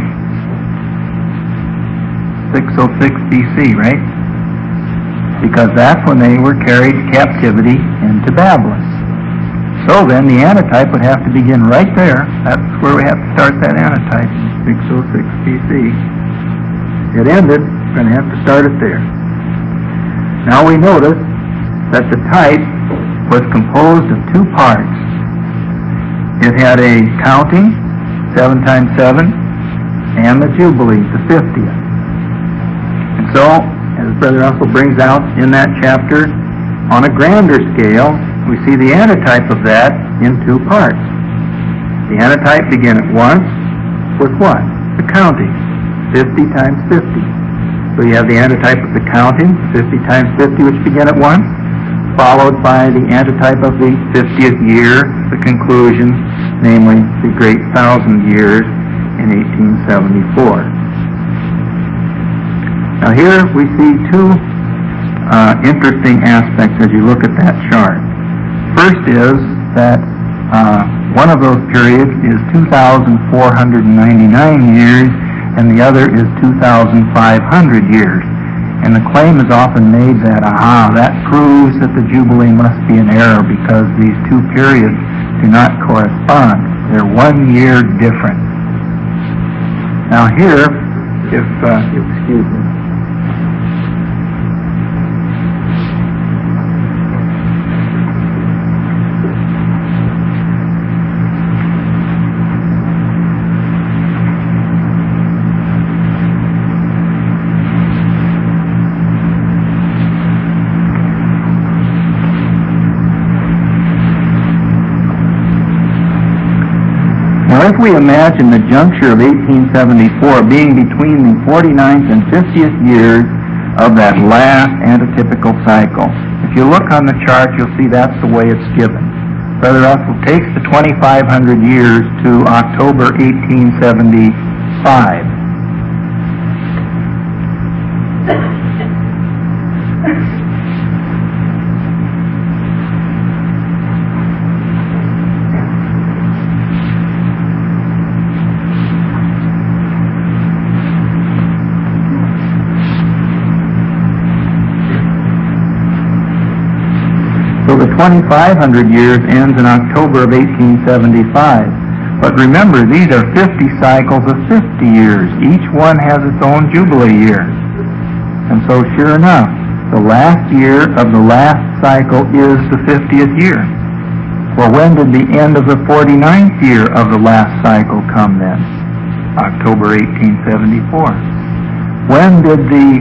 606 BC, right? Because that's when they were carried to captivity into Babylon. So then the antitype would have to begin right there. That's where we have to start that antitype, 606 BC. It ended, we're going to have to start it there. Now we notice that the type was composed of two parts. It had a counting, 7 times 7, and the Jubilee, the 50th. And so, as Brother Russell brings out in that chapter, on a grander scale, we see the antitype of that in two parts. The antitype began at once with what? The counting, 50 times 50. So you have the antitype of the counting, 50 times 50, which began at once, followed by the antitype of the 50th year, the conclusion, namely the great 1,000 years in 1874. Now here we see two interesting aspects as you look at that chart. First is that one of those periods is 2,499 years, and the other is 2,500 years. And the claim is often made that, that proves that the Jubilee must be an error because these two periods do not correspond. They're 1 year different. Now here, if excuse me. If we imagine the juncture of 1874 being between the 49th and 50th years of that last antitypical cycle, if you look on the chart, you'll see that's the way it's given. Brother Russell takes the 2,500 years to October 1875. So the 2,500 years ends in October of 1875. But remember, these are 50 cycles of 50 years. Each one has its own Jubilee year. And so sure enough, the last year of the last cycle is the 50th year. Well, when did the end of the 49th year of the last cycle come then? October 1874. When did the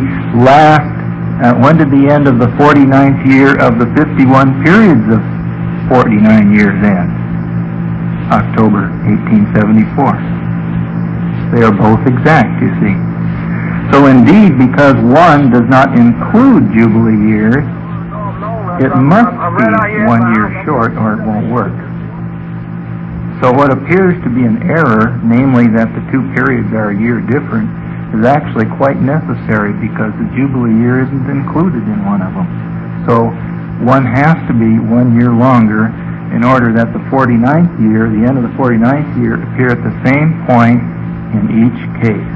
end of the 49th year of the 51 periods of 49 years end? October 1874. They are both exact, you see. So indeed, because one does not include Jubilee years, it must be 1 year short or it won't work. So what appears to be an error, namely that the two periods are a year different, is actually quite necessary because the Jubilee year isn't included in one of them. So one has to be 1 year longer in order that the 49th year, the end of the 49th year, appear at the same point in each case.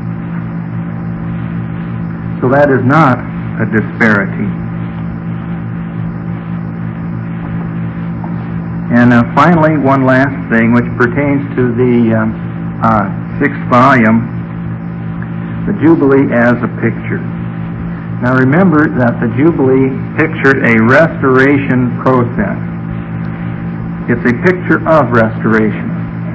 So that is not a disparity. And finally, one last thing which pertains to the 6th volume, the Jubilee as a picture. Now remember that the Jubilee pictured a restoration process. It's a picture of restoration.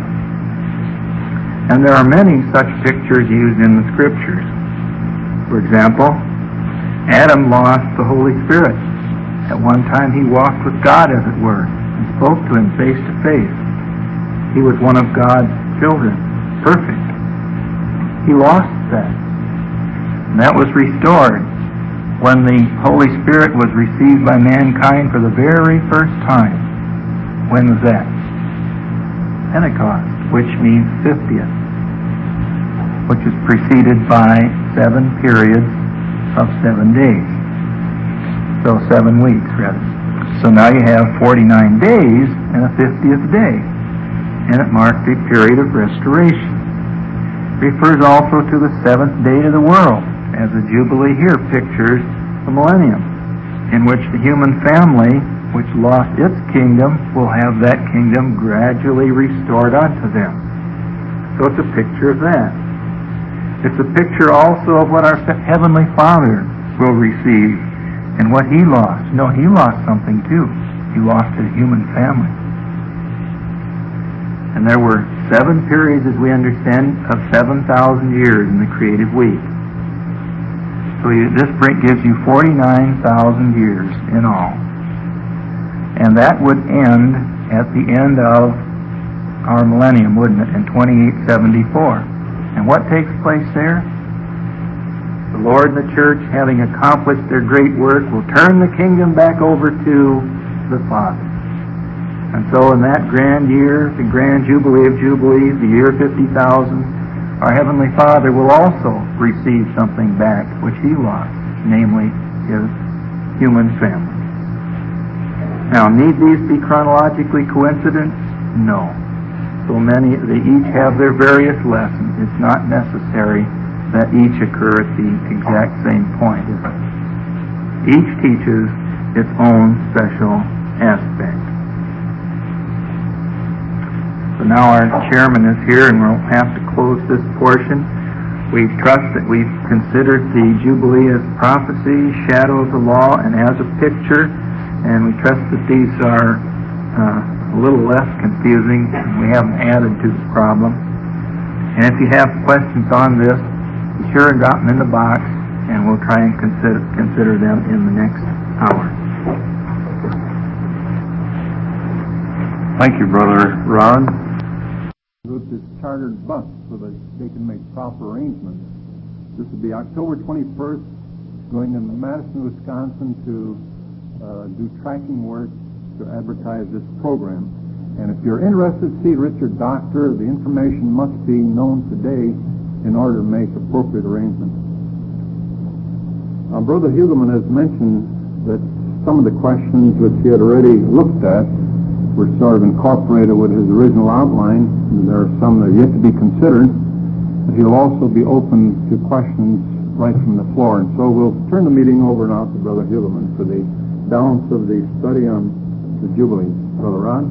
And there are many such pictures used in the Scriptures. For example, Adam lost the Holy Spirit. At one time he walked with God, as it were, and spoke to him face to face. He was one of God's children, perfect. He lost that. And that was restored when the Holy Spirit was received by mankind for the very first time. When was that? Pentecost, which means 50th, which is preceded by 7 periods of 7 days. So 7 weeks, rather. So now you have 49 days and a 50th day, and it marked a period of restoration. It refers also to the 7th day of the world, as the Jubilee here pictures the millennium, in which the human family, which lost its kingdom, will have that kingdom gradually restored unto them. So it's a picture of that. It's a picture also of what our Heavenly Father will receive and what He lost. No, He lost something too. He lost His human family. And there were 7 periods, as we understand, of 7,000 years in the creative week. So this gives you 49,000 years in all. And that would end at the end of our millennium, wouldn't it, in 2874. And what takes place there? The Lord and the church, having accomplished their great work, will turn the kingdom back over to the Father. And so in that grand year, the grand Jubilee of Jubilees, the year 50,000, our Heavenly Father will also receive something back which He lost, namely His human family. Now, need these be chronologically coincident? No. So many, they each have their various lessons. It's not necessary that each occur at the exact same point, is it? Each teaches its own special aspect. So now our chairman is here, and we'll have to close this portion. We trust that we've considered the Jubilee as prophecy, shadow of the law, and as a picture. And we trust that these are a little less confusing. We haven't added to the problem. And if you have questions on this, be sure and drop them in the box, and we'll try and consider them in the next hour. Thank you, Brother Ron. With this chartered bus so that they can make proper arrangements. This will be October 21st, going to Madison, Wisconsin to do tracking work to advertise this program. And if you're interested to see Richard Doctor, the information must be known today in order to make appropriate arrangements. Brother Hugelman has mentioned that some of the questions which he had already looked at were sort of incorporated with his original outline, and there are some that are yet to be considered, but he'll also be open to questions right from the floor. And so we'll turn the meeting over now to Brother Hugelman for the balance of the study on the Jubilee. Brother Ron?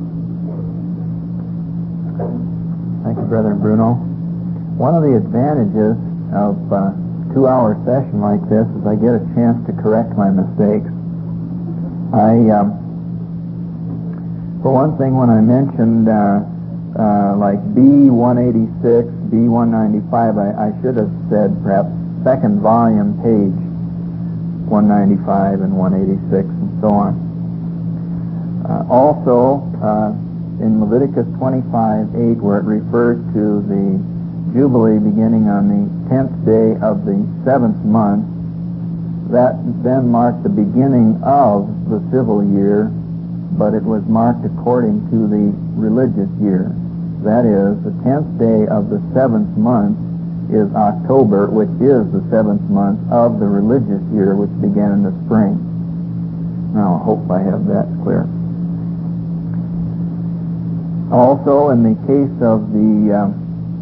Thank you, Brother Bruno. One of the advantages of a 2-hour session like this is I get a chance to correct my mistakes. For one thing, when I mentioned like B186, B195, I should have said perhaps second volume, page 195 and 186 and so on. Also, in Leviticus 25:8, where it refers to the Jubilee beginning on the 10th day of the 7th month, that then marked the beginning of the civil year, but it was marked according to the religious year. That is, the 10th day of the 7th month is October, which is the 7th month of the religious year, which began in the spring. Now, I hope I have that clear. Also, in the case of the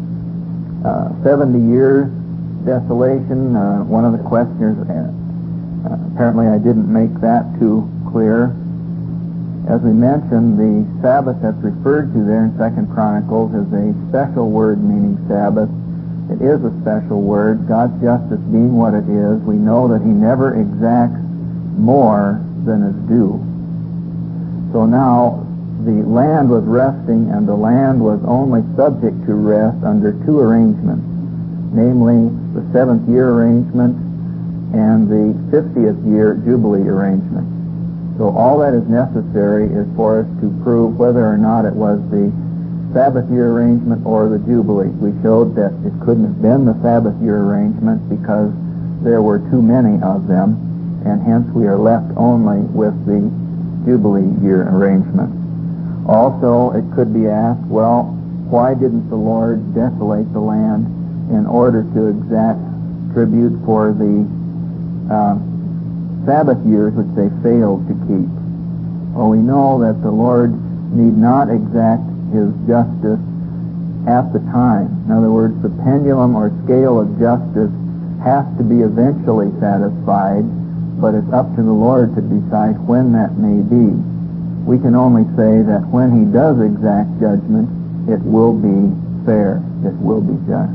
70 years desolation, one of the questioners, apparently I didn't make that too clear. As we mentioned, the Sabbath that's referred to there in 2 Chronicles is a special word meaning Sabbath. It is a special word. God's justice being what it is, we know that He never exacts more than is due. So now, the land was resting, and the land was only subject to rest under two arrangements, namely the 7th year arrangement and the 50th year Jubilee arrangement. So all that is necessary is for us to prove whether or not it was the Sabbath year arrangement or the Jubilee. We showed that it couldn't have been the Sabbath year arrangement because there were too many of them, and hence we are left only with the Jubilee year arrangement. Also, it could be asked, well, why didn't the Lord desolate the land in order to exact tribute for the Sabbath years which they failed to keep? Well, we know that the Lord need not exact his justice at the time. In other words, the pendulum or scale of justice has to be eventually satisfied, but it's up to the Lord to decide when that may be. We can only say that when he does exact judgment, it will be fair, it will be just.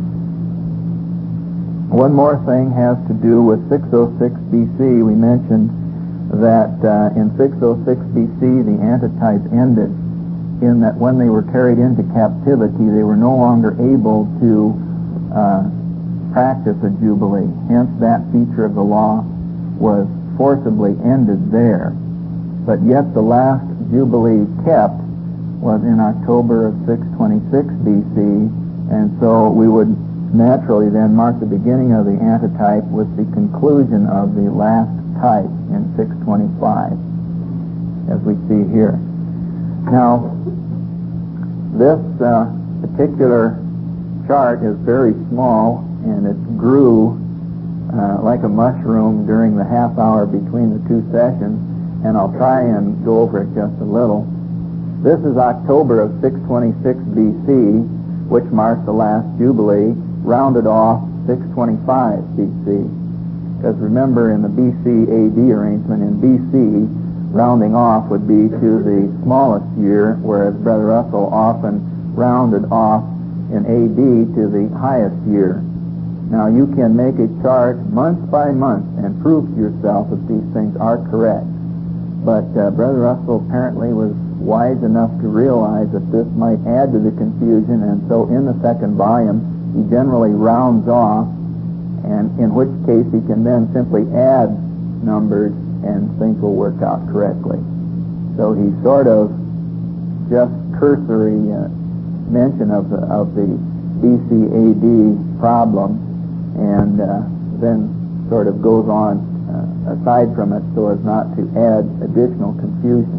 One more thing has to do with 606 BC. We mentioned that in 606 BC the antitype ended, in that when they were carried into captivity they were no longer able to practice a Jubilee. Hence that feature of the law was forcibly ended there. But yet the last Jubilee kept was in October of 626 BC, and so we would naturally then mark the beginning of the antitype with the conclusion of the last type in 625, as we see here. Now, this particular chart is very small, and it grew like a mushroom during the half hour between the two sessions, and I'll try and go over it just a little. This is October of 626 BC, which marks the last Jubilee, rounded off 625 BC. Because remember, in the BC AD arrangement, in BC, rounding off would be to the smallest year, whereas Brother Russell often rounded off in AD to the highest year. Now, you can make a chart month by month and prove to yourself that these things are correct. But Brother Russell apparently was wise enough to realize that this might add to the confusion, and so in the second volume, he generally rounds off, and in which case he can then simply add numbers and things will work out correctly. So he sort of just cursory mention of the BC-AD problem, and then sort of goes on aside from it so as not to add additional confusion.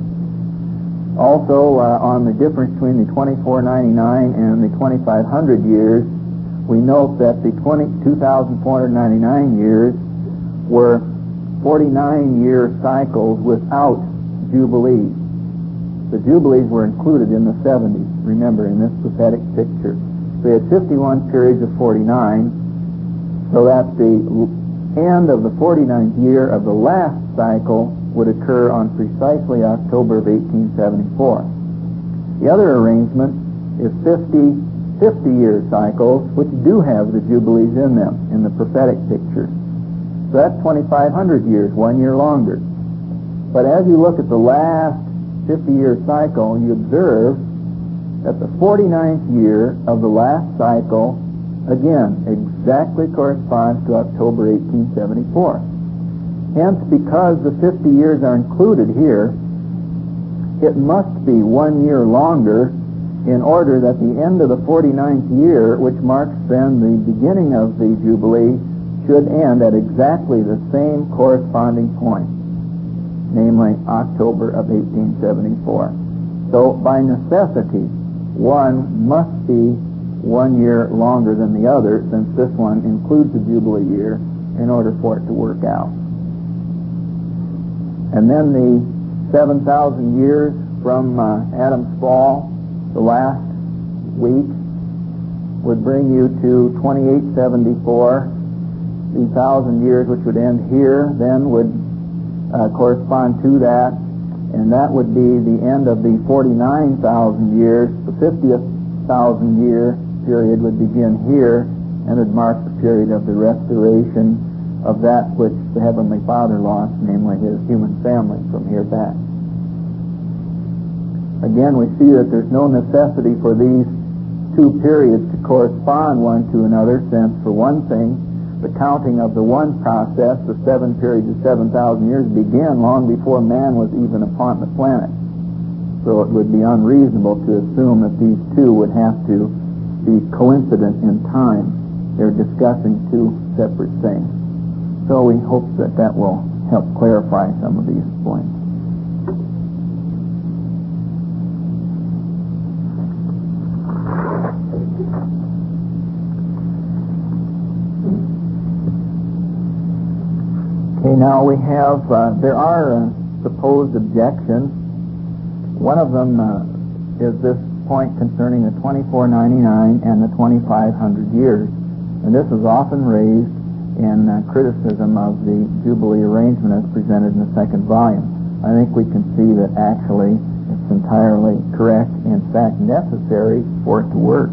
Also, on the difference between the 2499 and the 2500 years, we note that the 2,499 years were 49-year cycles without Jubilees. The Jubilees were included in the 70s, remember, in this prophetic picture. So we had 51 periods of 49, so that the end of the 49th year of the last cycle would occur on precisely October of 1874. The other arrangement is 50-year cycles, which do have the Jubilees in them, in the prophetic picture. So that's 2,500 years, 1 year longer. But as you look at the last 50-year cycle, you observe that the 49th year of the last cycle, again, exactly corresponds to October 1874. Hence, because the 50 years are included here, it must be 1 year longer in order that the end of the 49th year, which marks then the beginning of the Jubilee, should end at exactly the same corresponding point, namely October of 1874. So, by necessity, one must be 1 year longer than the other, since this one includes the Jubilee year, in order for it to work out. And then the 7,000 years from Adam's fall, the last week, would bring you to 2874. The 1,000 years which would end here then would correspond to that, and that would be the end of the 49,000 years. The 50th 1,000 year period would begin here and would mark the period of the restoration of that which the Heavenly Father lost, namely his human family, from here back. Again, we see that there's no necessity for these two periods to correspond one to another, since, for one thing, the counting of the one process, the 7 periods of 7,000 years, began long before man was even upon the planet. So it would be unreasonable to assume that these two would have to be coincident in time. They're discussing two separate things. So we hope that that will help clarify some of these points. Okay, now we have, there are supposed objections. One of them is this point concerning the 2499 and the 2500 years. And this is often raised in criticism of the Jubilee arrangement as presented in the second volume. I think we can see that actually it's entirely correct, in fact necessary for it to work.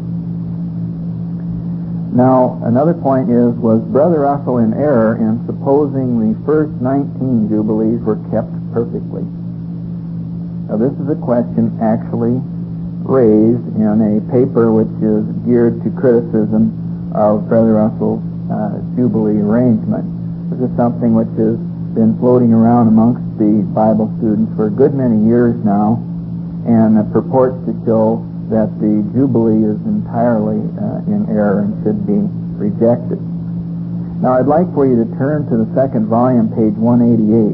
Now, another point is, was Brother Russell in error in supposing the first 19 Jubilees were kept perfectly? Now, this is a question actually raised in a paper which is geared to criticism of Brother Russell's Jubilee arrangement. This is something which has been floating around amongst the Bible students for a good many years now, and purports to show that the Jubilee is entirely in error and should be rejected. Now, I'd like for you to turn to the second volume, page 188.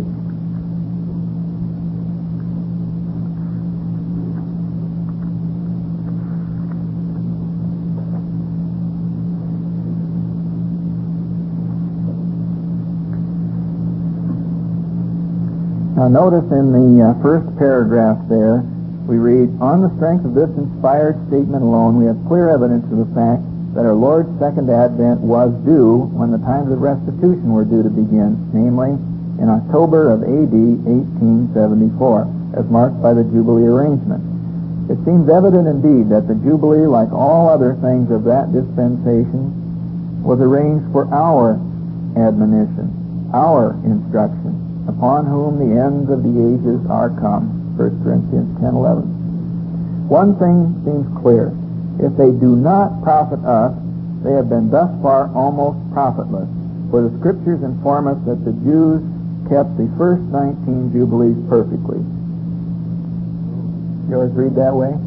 Now, notice in the first paragraph there, we read, "On the strength of this inspired statement alone, we have clear evidence of the fact that our Lord's second advent was due when the times of restitution were due to begin, namely in October of A.D. 1874, as marked by the Jubilee arrangement. It seems evident indeed that the Jubilee, like all other things of that dispensation, was arranged for our admonition, our instruction, upon whom the ends of the ages are come." 1 Corinthians 10:11. One thing seems clear. If they do not profit us, they have been thus far almost profitless. For the Scriptures inform us that the Jews kept the first 19 Jubilees perfectly. You always read that way?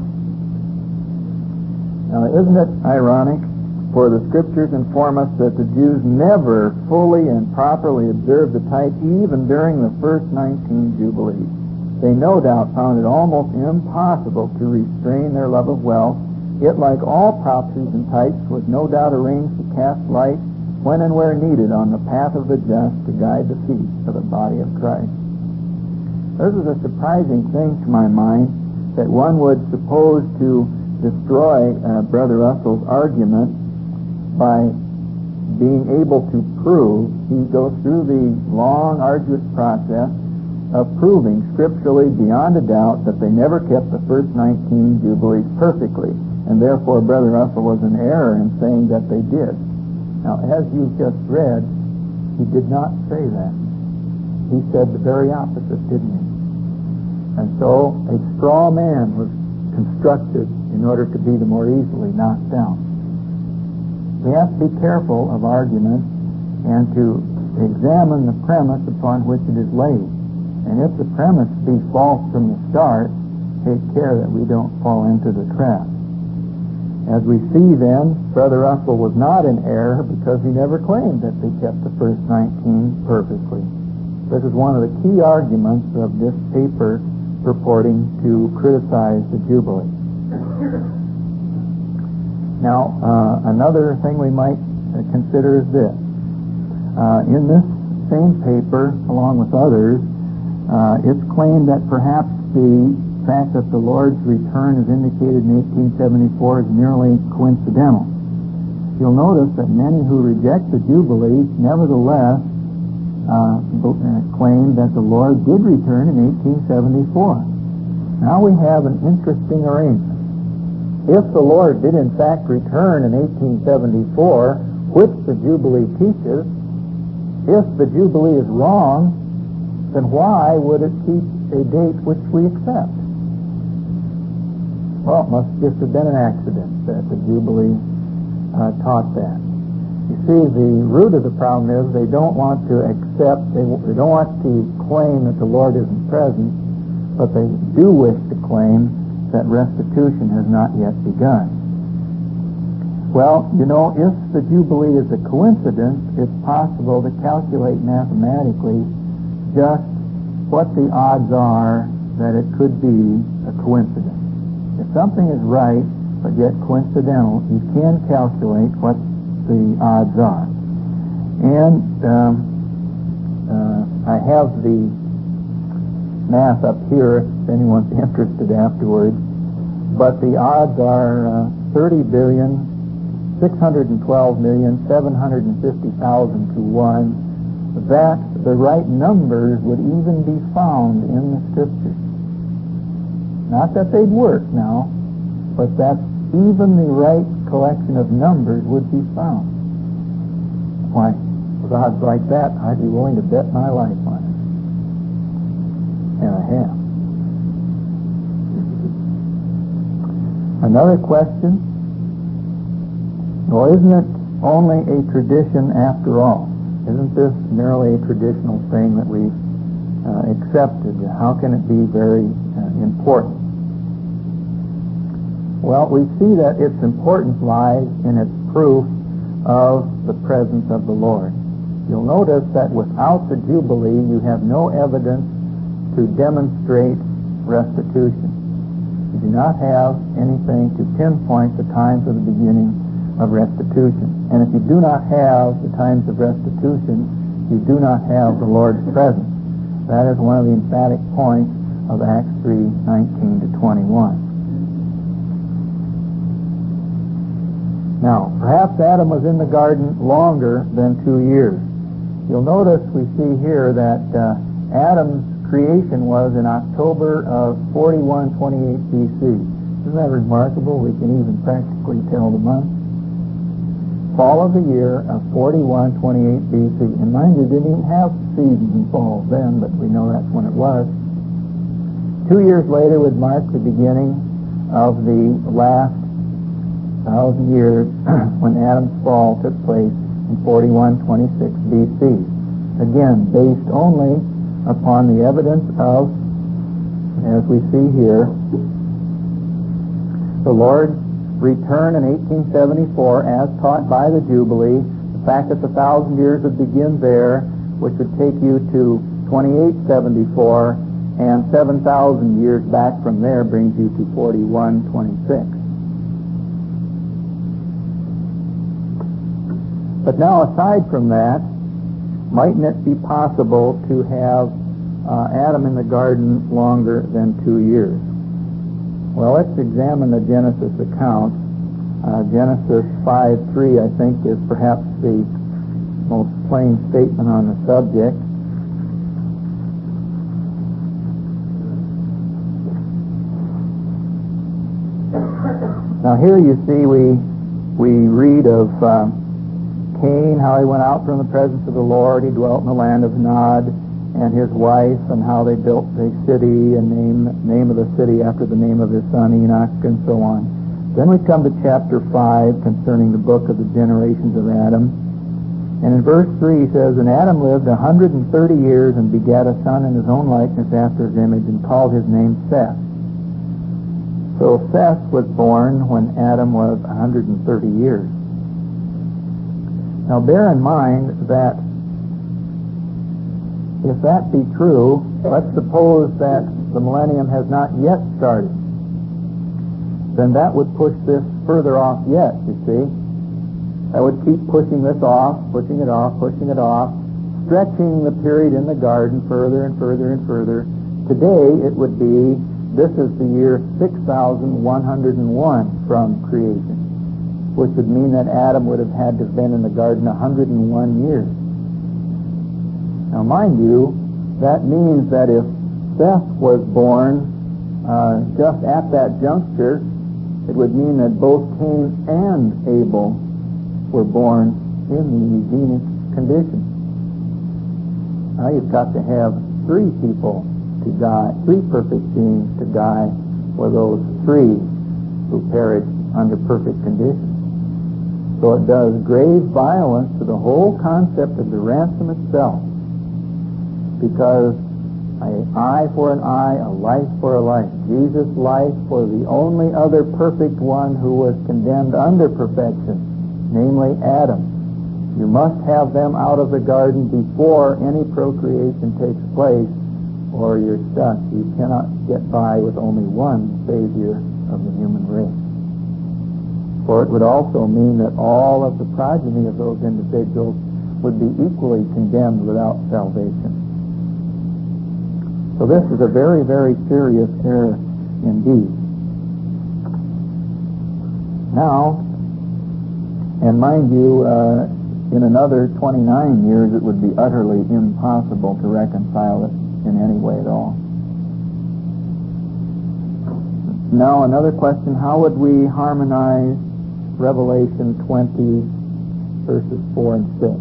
Now, isn't it ironic? For the Scriptures inform us that the Jews never fully and properly observed the type even during the first 19 Jubilees. They no doubt found it almost impossible to restrain their love of wealth. It, like all prophecies and types, was no doubt arranged to cast light when and where needed on the path of the just to guide the feet of the body of Christ. This is a surprising thing to my mind, that one would suppose to destroy Brother Russell's argument by being able to prove, he goes through the long, arduous process of proving scripturally beyond a doubt that they never kept the first 19 Jubilees perfectly, and therefore Brother Russell was in error in saying that they did. Now, as you've just read, he did not say that. He said the very opposite, didn't he? And so a straw man was constructed in order to be the more easily knocked down. We have to be careful of argument and to examine the premise upon which it is laid. And if the premise be false from the start, take care that we don't fall into the trap. As we see then, Brother Russell was not in error because he never claimed that they kept the first 19 perfectly. This is one of the key arguments of this paper purporting to criticize the Jubilee. Now, another thing we might consider is this. In this same paper, along with others, it's claimed that perhaps the fact that the Lord's return is indicated in 1874 is merely coincidental. You'll notice that many who reject the Jubilee nevertheless claim that the Lord did return in 1874. Now we have an interesting arrangement. If the Lord did in fact return in 1874, which the Jubilee teaches, if the Jubilee is wrong, then why would it keep a date which we accept? Well, it must just have been an accident that the Jubilee taught that. You see, the root of the problem is they don't want to accept, they don't want to claim that the Lord isn't present, but they do wish to claim that restitution has not yet begun. Well, you know, if the Jubilee is a coincidence, it's possible to calculate mathematically just what the odds are that it could be a coincidence. If something is right, but yet coincidental, you can calculate what the odds are. And I have the math up here if anyone's interested afterwards, but the odds are 30,612,750,000 to 1 that the right numbers would even be found in the Scriptures. Not that they'd work now, but that even the right collection of numbers would be found. Why, with odds like that, I'd be willing to bet my life on it. And I have. Another question, well, isn't it only a tradition after all? Isn't this merely a traditional thing that we've accepted? How can it be very important? Well, we see that its importance lies in its proof of the presence of the Lord. You'll notice that without the Jubilee, you have no evidence to demonstrate restitution. You do not have anything to pinpoint the times of the beginning of restitution. And if you do not have the times of restitution, you do not have the Lord's presence. That is one of the emphatic points of Acts 3:19-21. Now, perhaps Adam was in the garden longer than 2 years. You'll notice we see here that Adam's creation was in October of 4128 B.C. Isn't that remarkable? We can even practically tell the month. Fall of the year of 4128 B.C. And mind you, didn't even have seasons and falls then, but we know that's when it was. 2 years later would mark the beginning of the last 1,000 years when Adam's fall took place in 4126 B.C. Again, based only upon the evidence of, as we see here, the Lord's return in 1874 as taught by the Jubilee, the fact that the 1,000 years would begin there, which would take you to 2874, and 7,000 years back from there brings you to 4126. But now, aside from that, mightn't it be possible to have Adam in the garden longer than 2 years? Well, let's examine the Genesis account. Genesis 5:3, I think, is perhaps the most plain statement on the subject. Now here you see we read of Cain, how he went out from the presence of the Lord. He dwelt in the land of Nod, and his wife, and how they built a city and name of the city after the name of his son Enoch, and so on. Then we come to chapter 5 concerning the book of the generations of Adam. And in verse 3 he says, And Adam lived 130 years and begat a son in his own likeness after his image, and called his name Seth. So Seth was born when Adam was 130 years. Now bear in mind that if that be true, let's suppose that the millennium has not yet started. Then that would push this further off yet, you see. That would keep pushing this off, pushing it off, pushing it off, stretching the period in the garden further and further and further. Today it would be, this is the year 6,101 from creation, which would mean that Adam would have had to have been in the garden 101 years. Now, mind you, that means that if Seth was born just at that juncture, it would mean that both Cain and Abel were born in the Edenic condition. Now you've got to have 3 people to die, 3 perfect beings to die for those 3 who perished under perfect conditions. So it does grave violence to the whole concept of the ransom itself, because an eye for an eye, a life for a life. Jesus' life for the only other perfect one who was condemned under perfection, namely Adam. You must have them out of the garden before any procreation takes place, or you're stuck. You cannot get by with only one Savior of the human race. For it would also mean that all of the progeny of those individuals would be equally condemned without salvation. So this is a very, very serious error indeed. Now, and mind you, in another 29 years it would be utterly impossible to reconcile it in any way at all. Now another question, how would we harmonize Revelation 20 verses 4 and 6?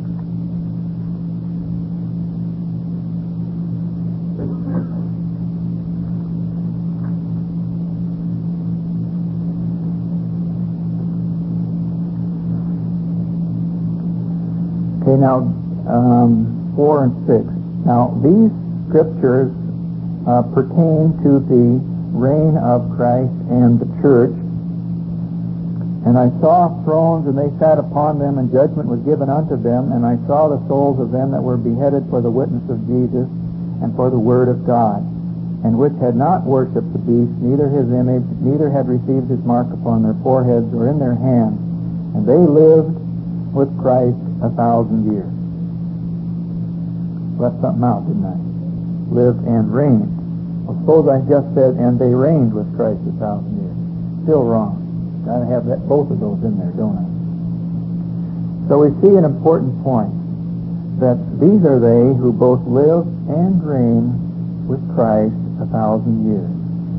Okay, now 4 and 6. Now these scriptures pertain to the reign of Christ and the church. And I saw thrones, and they sat upon them, and judgment was given unto them. And I saw the souls of them that were beheaded for the witness of Jesus and for the word of God, and which had not worshipped the beast, neither his image, neither had received his mark upon their foreheads or in their hands. And they lived with Christ 1,000 years. Left something out, didn't I? Lived and reigned. Well, suppose I just said, and they reigned with Christ 1,000 years. Still wrong. Got to have both of those in there, don't I? So we see an important point, that these are they who both live and reign with Christ 1,000 years.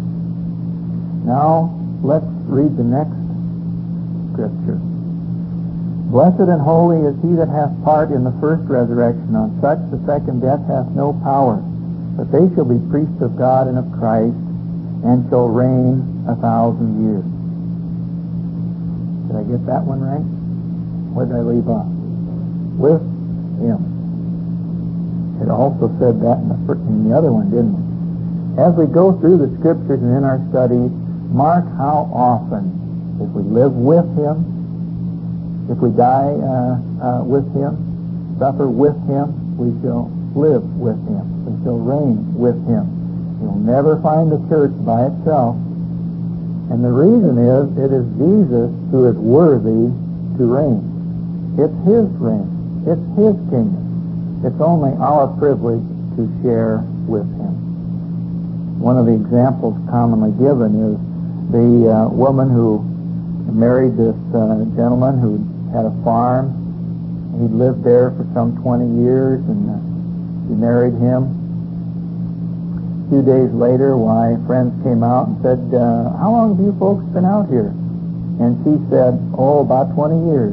Now, let's read the next scripture. Blessed and holy is he that hath part in the first resurrection. On such the second death hath no power, but they shall be priests of God and of Christ, and shall reign 1,000 years. Did I get that one right? Where did I leave off? With him. It also said that in the other one, didn't it? As we go through the scriptures and in our studies, mark how often, if we live with him, if we die with him, suffer with him, we shall live with him. We shall reign with him. You'll never find the church by itself. And the reason is, it is Jesus who is worthy to reign. It's his reign. It's his kingdom. It's only our privilege to share with him. One of the examples commonly given is the woman who married this gentleman who had a farm. He'd lived there for some 20 years, and she married him. A few days later, friends came out and said, how long have you folks been out here? And she said, about 20 years.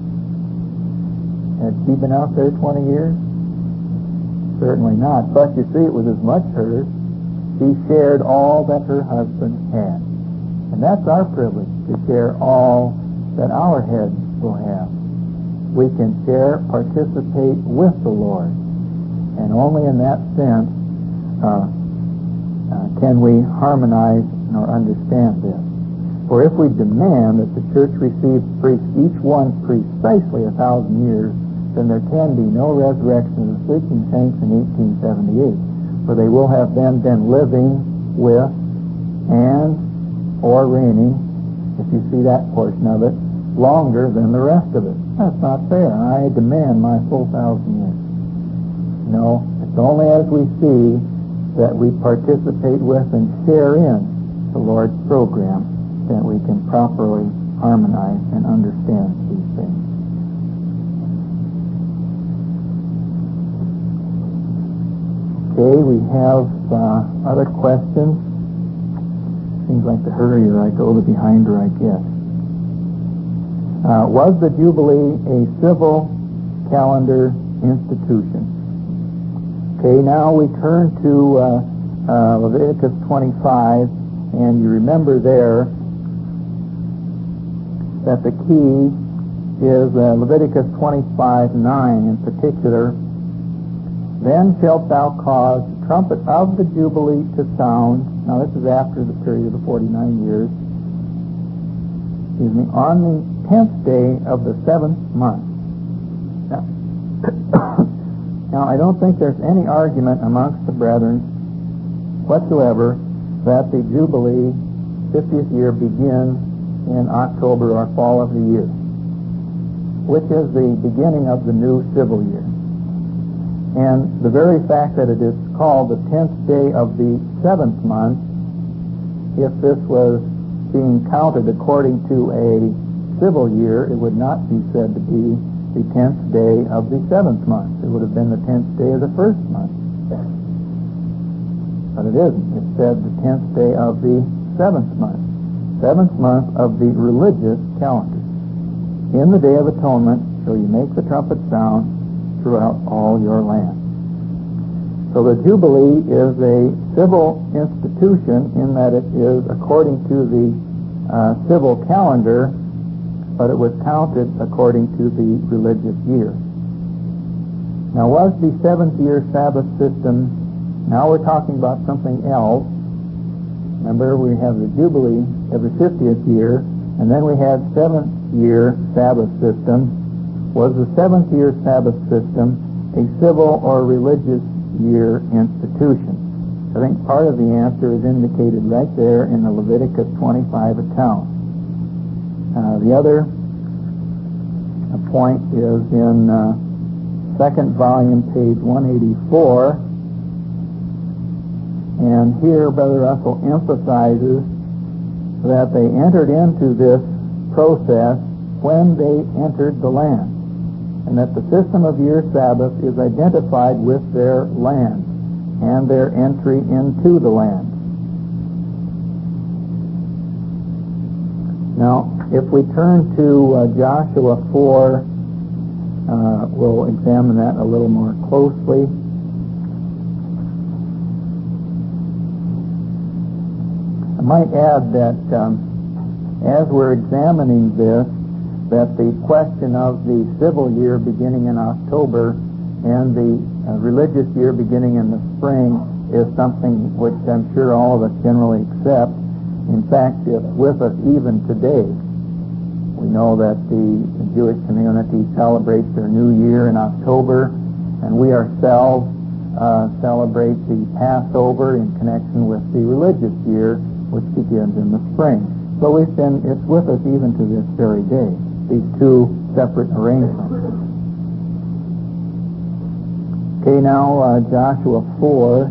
Had she been out there 20 years? Certainly not. But you see, it was as much hers. She shared all that her husband had. And that's our privilege, to share all that our heads will have. We can share, participate with the Lord. And only in that sense can we harmonize or understand this. For if we demand that the church receive priests, each one precisely 1,000 years, then there can be no resurrection of the sleeping saints in 1878. For they will have then been living with and or reigning, if you see that portion of it, longer than the rest of it. That's not fair. I demand my full 1,000 years. No, it's only as we see that we participate with and share in the Lord's program that we can properly harmonize and understand these things. Okay, we have other questions. Seems like the hurrier I go, the behinder I get. Was the Jubilee a civil calendar institution? Okay, now we turn to Leviticus 25, and you remember there that the key is Leviticus 25:9 in particular. Then shalt thou cause the trumpet of the Jubilee to sound. Now this is after the period of the 49 years. On the 10th day of the 7th month. Now I don't think there's any argument amongst the brethren whatsoever that the Jubilee 50th year begins in October or fall of the year, which is the beginning of the new civil year. And the very fact that it is called the 10th day of the 7th month, if this was being counted according to a civil year, it would not be said to be the 10th day of the 7th month. It would have been the 10th day of the 1st month. But it isn't. It said the 10th day of the 7th month. 7th month of the religious calendar. In the Day of Atonement, shall you make the trumpet sound throughout all your land. So the Jubilee is a civil institution in that it is according to the civil calendar, but it was counted according to the religious year. Now, was the 7th year Sabbath system, now we're talking about something else. Remember, we have the Jubilee every 50th year, and then we had 7th year Sabbath system. Was the 7th year Sabbath system a civil or religious year institution? I think part of the answer is indicated right there in the Leviticus 25 account. The other point is in second volume, page 184. And here Brother Russell emphasizes that they entered into this process when they entered the land, and that the system of year Sabbath is identified with their land and their entry into the land. Now, if we turn to Joshua 4, we'll examine that a little more closely. I might add that as we're examining this, that the question of the civil year beginning in October and the religious year beginning in the spring is something which I'm sure all of us generally accept. In fact, it's with us even today. We know that the Jewish community celebrates their new year in October, and we ourselves celebrate the Passover in connection with the religious year, which begins in the spring. So it's with us even to this very day, these two separate arrangements. Okay, now Joshua 4.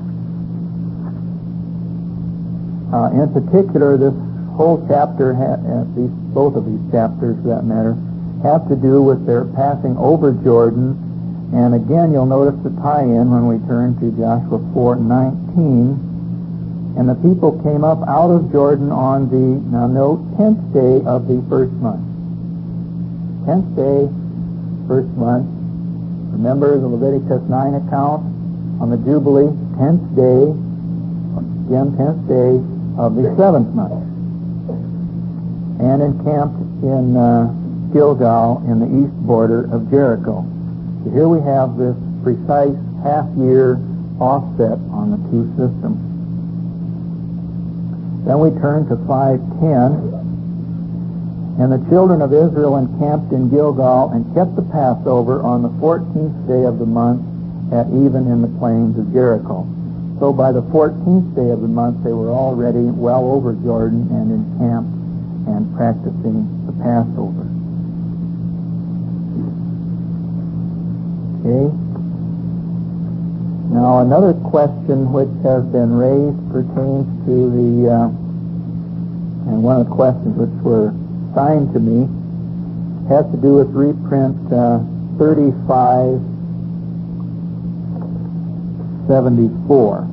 In particular, this whole chapter, both of these chapters for that matter, have to do with their passing over Jordan. And again, you'll notice the tie-in when we turn to Joshua 4:19. And the people came up out of Jordan on the, now note, 10th day of the 1st month. 10th day, 1st month. Remember the Leviticus 9 account on the Jubilee, 10th day, again 10th day of the 7th month. And encamped in Gilgal in the east border of Jericho. So here we have this precise half-year offset on the two systems. Then we turn to 5:10. And the children of Israel encamped in Gilgal and kept the Passover on the 14th day of the month at even in the plains of Jericho. So by the 14th day of the month, they were already well over Jordan and encamped and practicing the Passover. Okay. Now another question which has been raised pertains to the, and one of the questions which were assigned to me has to do with reprint 3574.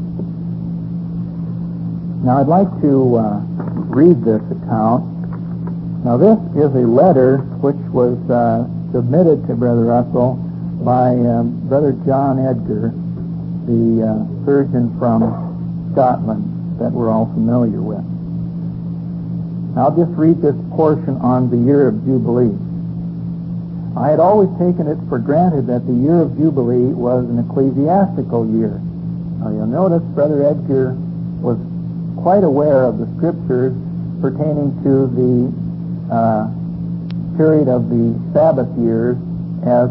Now I'd like to read this account. Now this is a letter which was submitted to Brother Russell by Brother John Edgar, the surgeon from Scotland that we're all familiar with. I'll just read this portion on the year of Jubilee. I had always taken it for granted that the year of Jubilee was an ecclesiastical year. Now you'll notice Brother Edgar was quite aware of the scriptures pertaining to the period of the Sabbath years as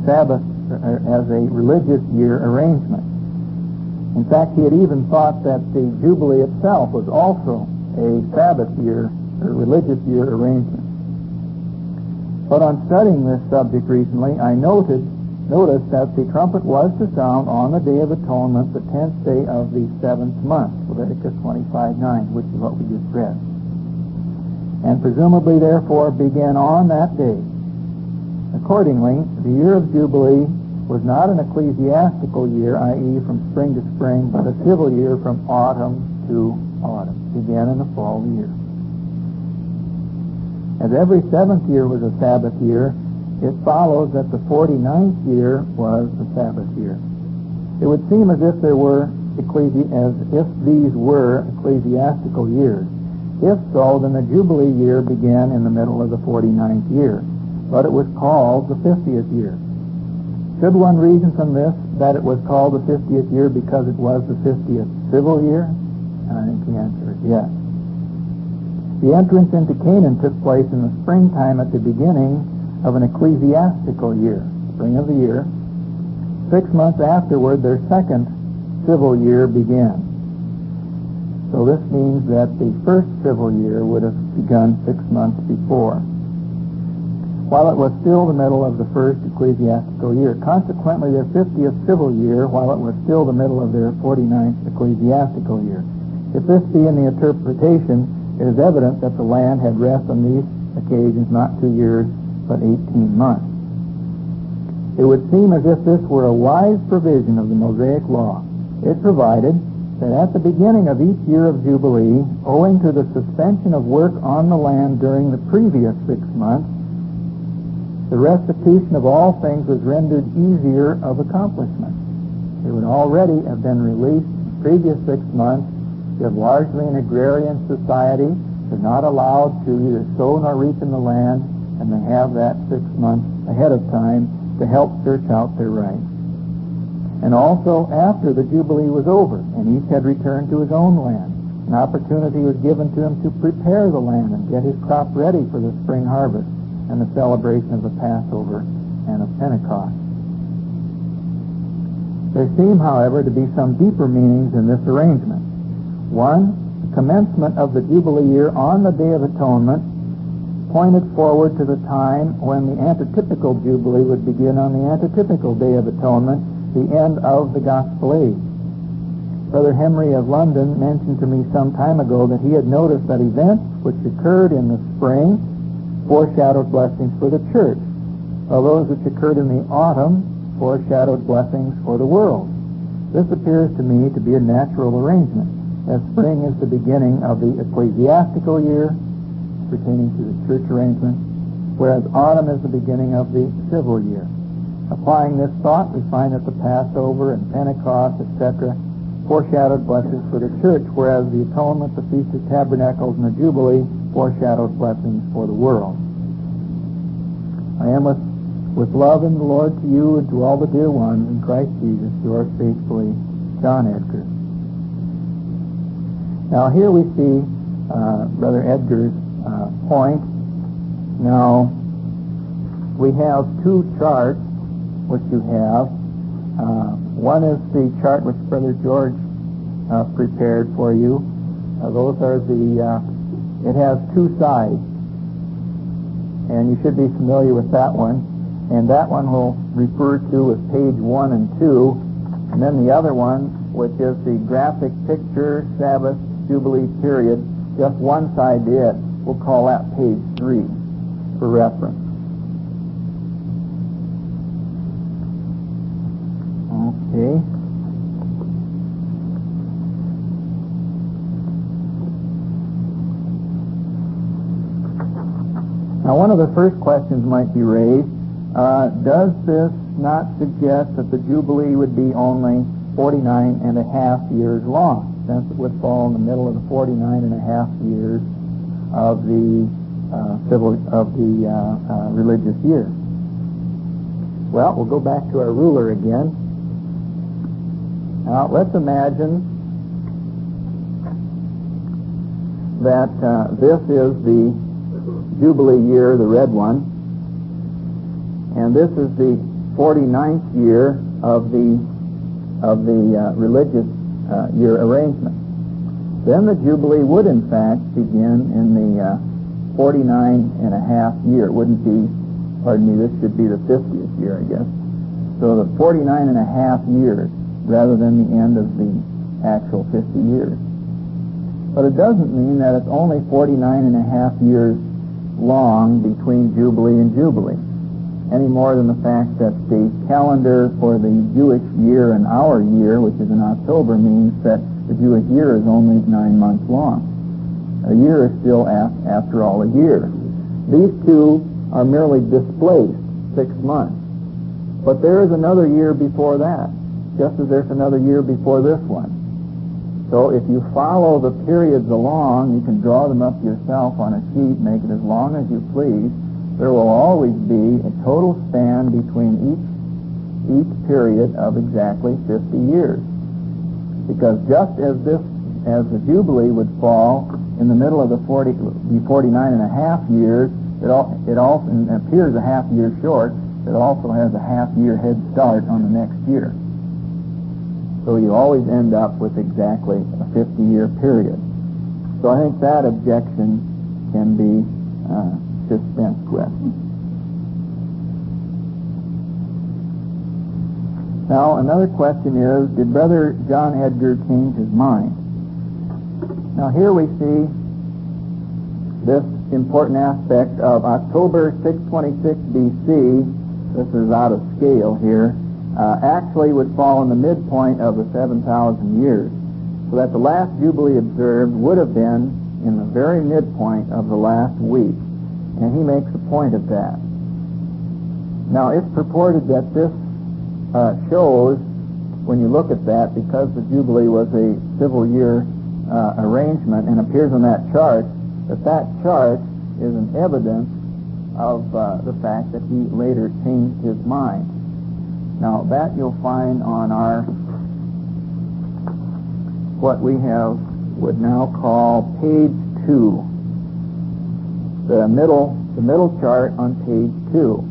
a religious year arrangement. In fact, he had even thought that the Jubilee itself was also a Sabbath year or religious year arrangement. But on studying this subject recently, I noticed that the trumpet was to sound on the Day of Atonement, the 10th day of the 7th month, Leviticus 25:9, which is what we just read. And presumably, therefore, began on that day. Accordingly, the year of Jubilee was not an ecclesiastical year, i.e. from spring to spring, but a civil year from autumn to autumn, began in the fall year. As every seventh year was a Sabbath year, it follows that the 49th year was the Sabbath year. It would seem as if these were ecclesiastical years. If so, then the Jubilee year began in the middle of the 49th year, but it was called the 50th year. Should one reason from this that it was called the 50th year because it was the 50th civil year? I think the answer is yes. The entrance into Canaan took place in the springtime at the beginning of an ecclesiastical year, spring of the year. 6 months afterward, their second civil year began. So this means that the first civil year would have begun 6 months before, while it was still the middle of the first ecclesiastical year. Consequently, their 50th civil year, while it was still the middle of their 49th ecclesiastical year. If this be in the interpretation, it is evident that the land had rest on these occasions not 2 years, but 18 months. It would seem as if this were a wise provision of the Mosaic Law. It provided that at the beginning of each year of Jubilee, owing to the suspension of work on the land during the previous 6 months, the restitution of all things was rendered easier of accomplishment. They would already have been released in the previous 6 months. They're largely an agrarian society. They're not allowed to either sow nor reap in the land, and they have that 6 months ahead of time to help search out their rights. And also, after the Jubilee was over, and each had returned to his own land, an opportunity was given to him to prepare the land and get his crop ready for the spring harvest and the celebration of the Passover and of Pentecost. There seem, however, to be some deeper meanings in this arrangement. One, the commencement of the Jubilee year on the Day of Atonement pointed forward to the time when the antitypical Jubilee would begin on the antitypical Day of Atonement, the end of the Gospel Age. Brother Henry of London mentioned to me some time ago that he had noticed that events which occurred in the spring foreshadowed blessings for the church, while those which occurred in the autumn foreshadowed blessings for the world. This appears to me to be a natural arrangement, as spring is the beginning of the ecclesiastical year, pertaining to the church arrangement, whereas autumn is the beginning of the civil year. Applying this thought, we find that the Passover and Pentecost, etc., foreshadowed blessings for the church, whereas the Atonement, the Feast of Tabernacles, and the Jubilee foreshadowed blessings for the world. I am with love in the Lord to you and to all the dear ones in Christ Jesus, yours faithfully, John Edgar. Now here we see Brother Edgar's point. Now, we have two charts which you have. One is the chart which Brother George prepared for you. Those are it has two sides, and you should be familiar with that one. And that one will refer to as page 1 and 2. And then the other one, which is the graphic picture Sabbath Jubilee period, just one side to it. We'll call that page 3 for reference. Okay. Now, one of the first questions might be raised, does this not suggest that the Jubilee would be only 49 and a half years long, since it would fall in the middle of the 49 and a half years of the religious year. Well, we'll go back to our ruler again. Now, let's imagine that this is the Jubilee year, the red one, and this is the 49th year of the religious year arrangement. Then the Jubilee would in fact begin in the 49 and a half year. It wouldn't be, pardon me, this should be the 50th year, I guess. So the 49 and a half years rather than the end of the actual 50 years. But it doesn't mean that it's only 49 and a half years long between Jubilee and Jubilee, any more than the fact that the calendar for the Jewish year and our year, which is in October, means that the Jewish year is only 9 months long. A year is still, after all, a year. These two are merely displaced 6 months. But there is another year before that, just as there's another year before this one. So if you follow the periods along, you can draw them up yourself on a sheet, make it as long as you please. There will always be a total span between each period of exactly 50 years. Because just as the Jubilee would fall in the middle of the 49 and a half years, it also appears a half year short. It also has a half year head start on the next year. So you always end up with exactly a 50-year period. So I think that objection can be dispensed with. Now, another question is, did Brother John Edgar change his mind? Now, here we see this important aspect of October 626 B.C., this is out of scale here, actually would fall in the midpoint of the 7,000 years. So that the last Jubilee observed would have been in the very midpoint of the last week. And he makes a point of that. Now, it's purported that this shows, when you look at that, because the Jubilee was a civil year arrangement and appears on that chart, that chart is an evidence of the fact that he later changed his mind. Now, that you'll find on our, what we would now call page 2. The middle chart on page 2.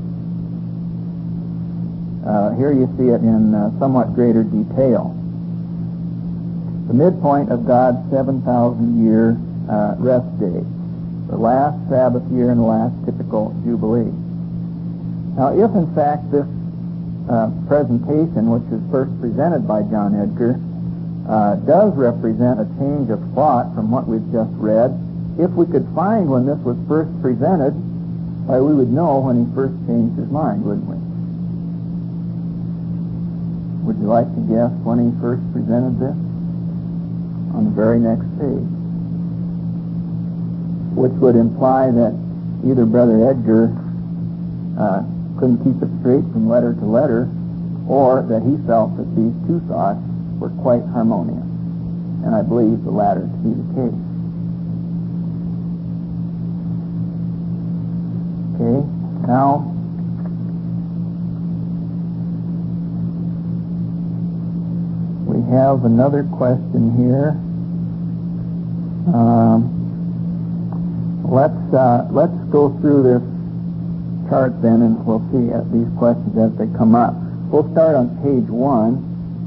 Here you see it in somewhat greater detail. The midpoint of God's 7,000-year rest day, the last Sabbath year and the last typical Jubilee. Now, if in fact this presentation, which is first presented by John Edgar, does represent a change of thought from what we've just read, if we could find when this was first presented, why, we would know when he first changed his mind, wouldn't we? Would you like to guess when he first presented this? On the very next page. Which would imply that either Brother Edgar couldn't keep it straight from letter to letter, or that he felt that these two thoughts were quite harmonious. And I believe the latter to be the case. Okay, now we have another question here. Let's go through this chart then, and we'll see these questions as they come up. We'll start on page 1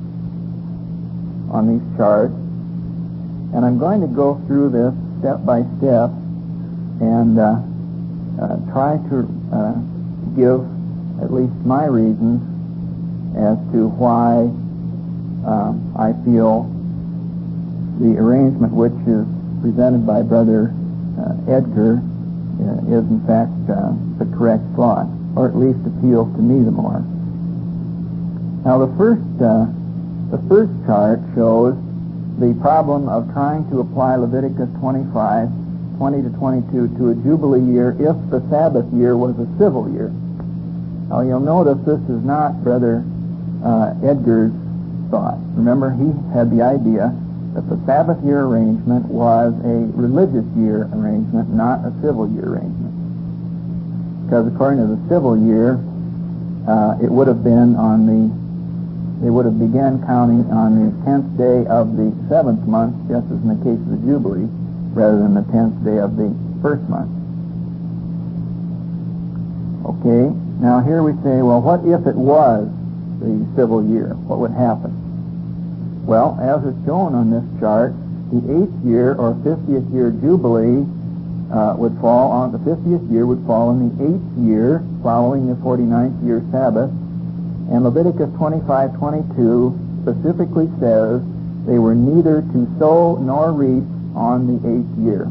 on these charts, and I'm going to go through this step by step and try to give at least my reasons as to why I feel the arrangement which is presented by Brother Edgar is in fact the correct thought, or at least appeals to me the more. Now, the first chart shows the problem of trying to apply Leviticus 25, 20 to 22 to a Jubilee year if the Sabbath year was a civil year. Now, you'll notice this is not Brother Edgar's thought. Remember, he had the idea that the Sabbath year arrangement was a religious year arrangement, not a civil year arrangement. Because according to the civil year, it would have been they would have began counting on the 10th day of the 7th month, just as in the case of the Jubilee, rather than the 10th day of the 1st month. Okay, now here we say, well, what if it was the civil year? What would happen? Well, as it's shown on this chart, the 8th year or 50th year Jubilee would fall on the 50th year would fall in the 8th year following the 49th year Sabbath, and Leviticus 25:22 specifically says they were neither to sow nor reap on the 8th year.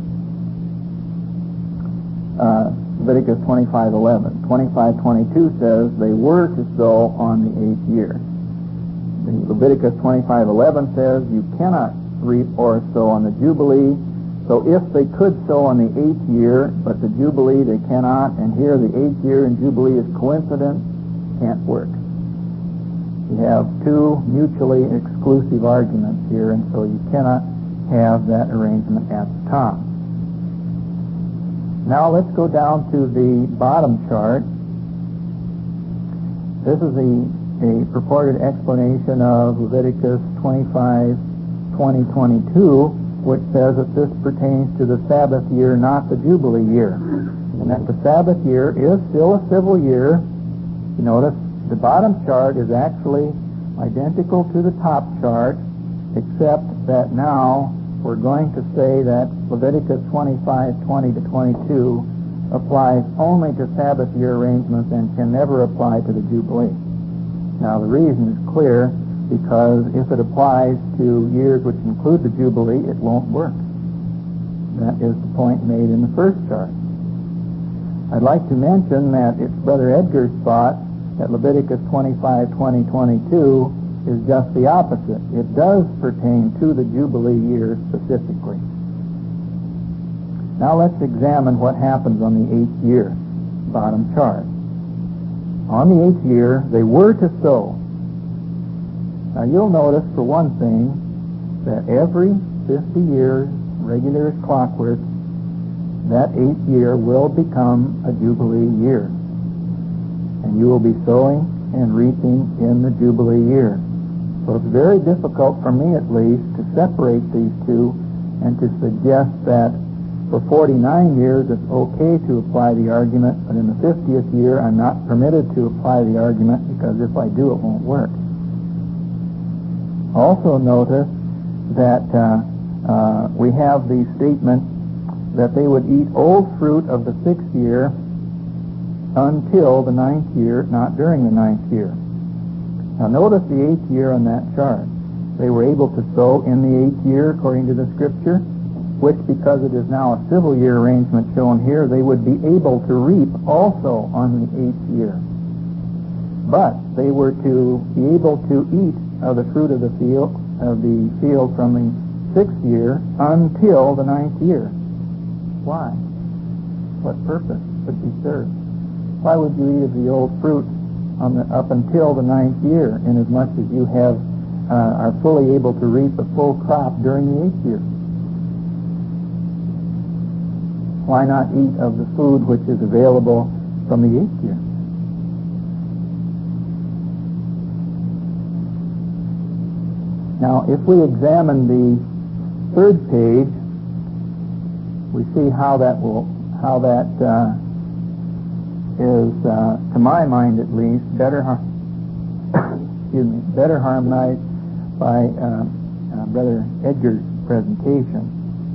Leviticus 25:11. 25:22 says they were to sow on the 8th year. The Leviticus 25:11 says you cannot reap or sow on the Jubilee. So if they could sow on the 8th year, but the Jubilee they cannot, and here the 8th year and Jubilee is coincident, can't work. You have two mutually exclusive arguments here, and so you cannot have that arrangement at the top. Now let's go down to the bottom chart. This is a purported explanation of Leviticus 25:20-22, which says that this pertains to the Sabbath year, not the Jubilee year, and that the Sabbath year is still a civil year. You notice the bottom chart is actually identical to the top chart, except that now we're going to say that Leviticus 25:20-22 applies only to Sabbath year arrangements and can never apply to the Jubilee. Now the reason is clear, because if it applies to years which include the Jubilee, it won't work. That is the point made in the first chart. I'd like to mention that it's Brother Edgar's thought that Leviticus 25:20-22 is just the opposite. It does pertain to the Jubilee year specifically. Now let's examine what happens on the 8th year, bottom chart. On the 8th year, they were to sow. Now you'll notice, for one thing, that every 50 years, regular as clockwork, that 8th year will become a Jubilee year. And you will be sowing and reaping in the Jubilee year. So it's very difficult, for me at least, to separate these two and to suggest that for 49 years it's okay to apply the argument, but in the 50th year I'm not permitted to apply the argument, because if I do, it won't work. Also notice that we have the statement that they would eat old fruit of the 6th year until the 9th year, not during the 9th year. Now notice the 8th year on that chart. They were able to sow in the 8th year according to the Scripture, which, because it is now a civil year arrangement shown here, they would be able to reap also on the 8th year. But they were to be able to eat of the fruit of the field from the 6th year until the 9th year. Why? What purpose would be served? Why would you eat of the old fruit up until the 9th year, inasmuch as you are fully able to reap a full crop during the 8th year? Why not eat of the food which is available from the 8th year? Now, if we examine the third page, we see how that is, to my mind at least, better harmonized by Brother Edgar's presentation.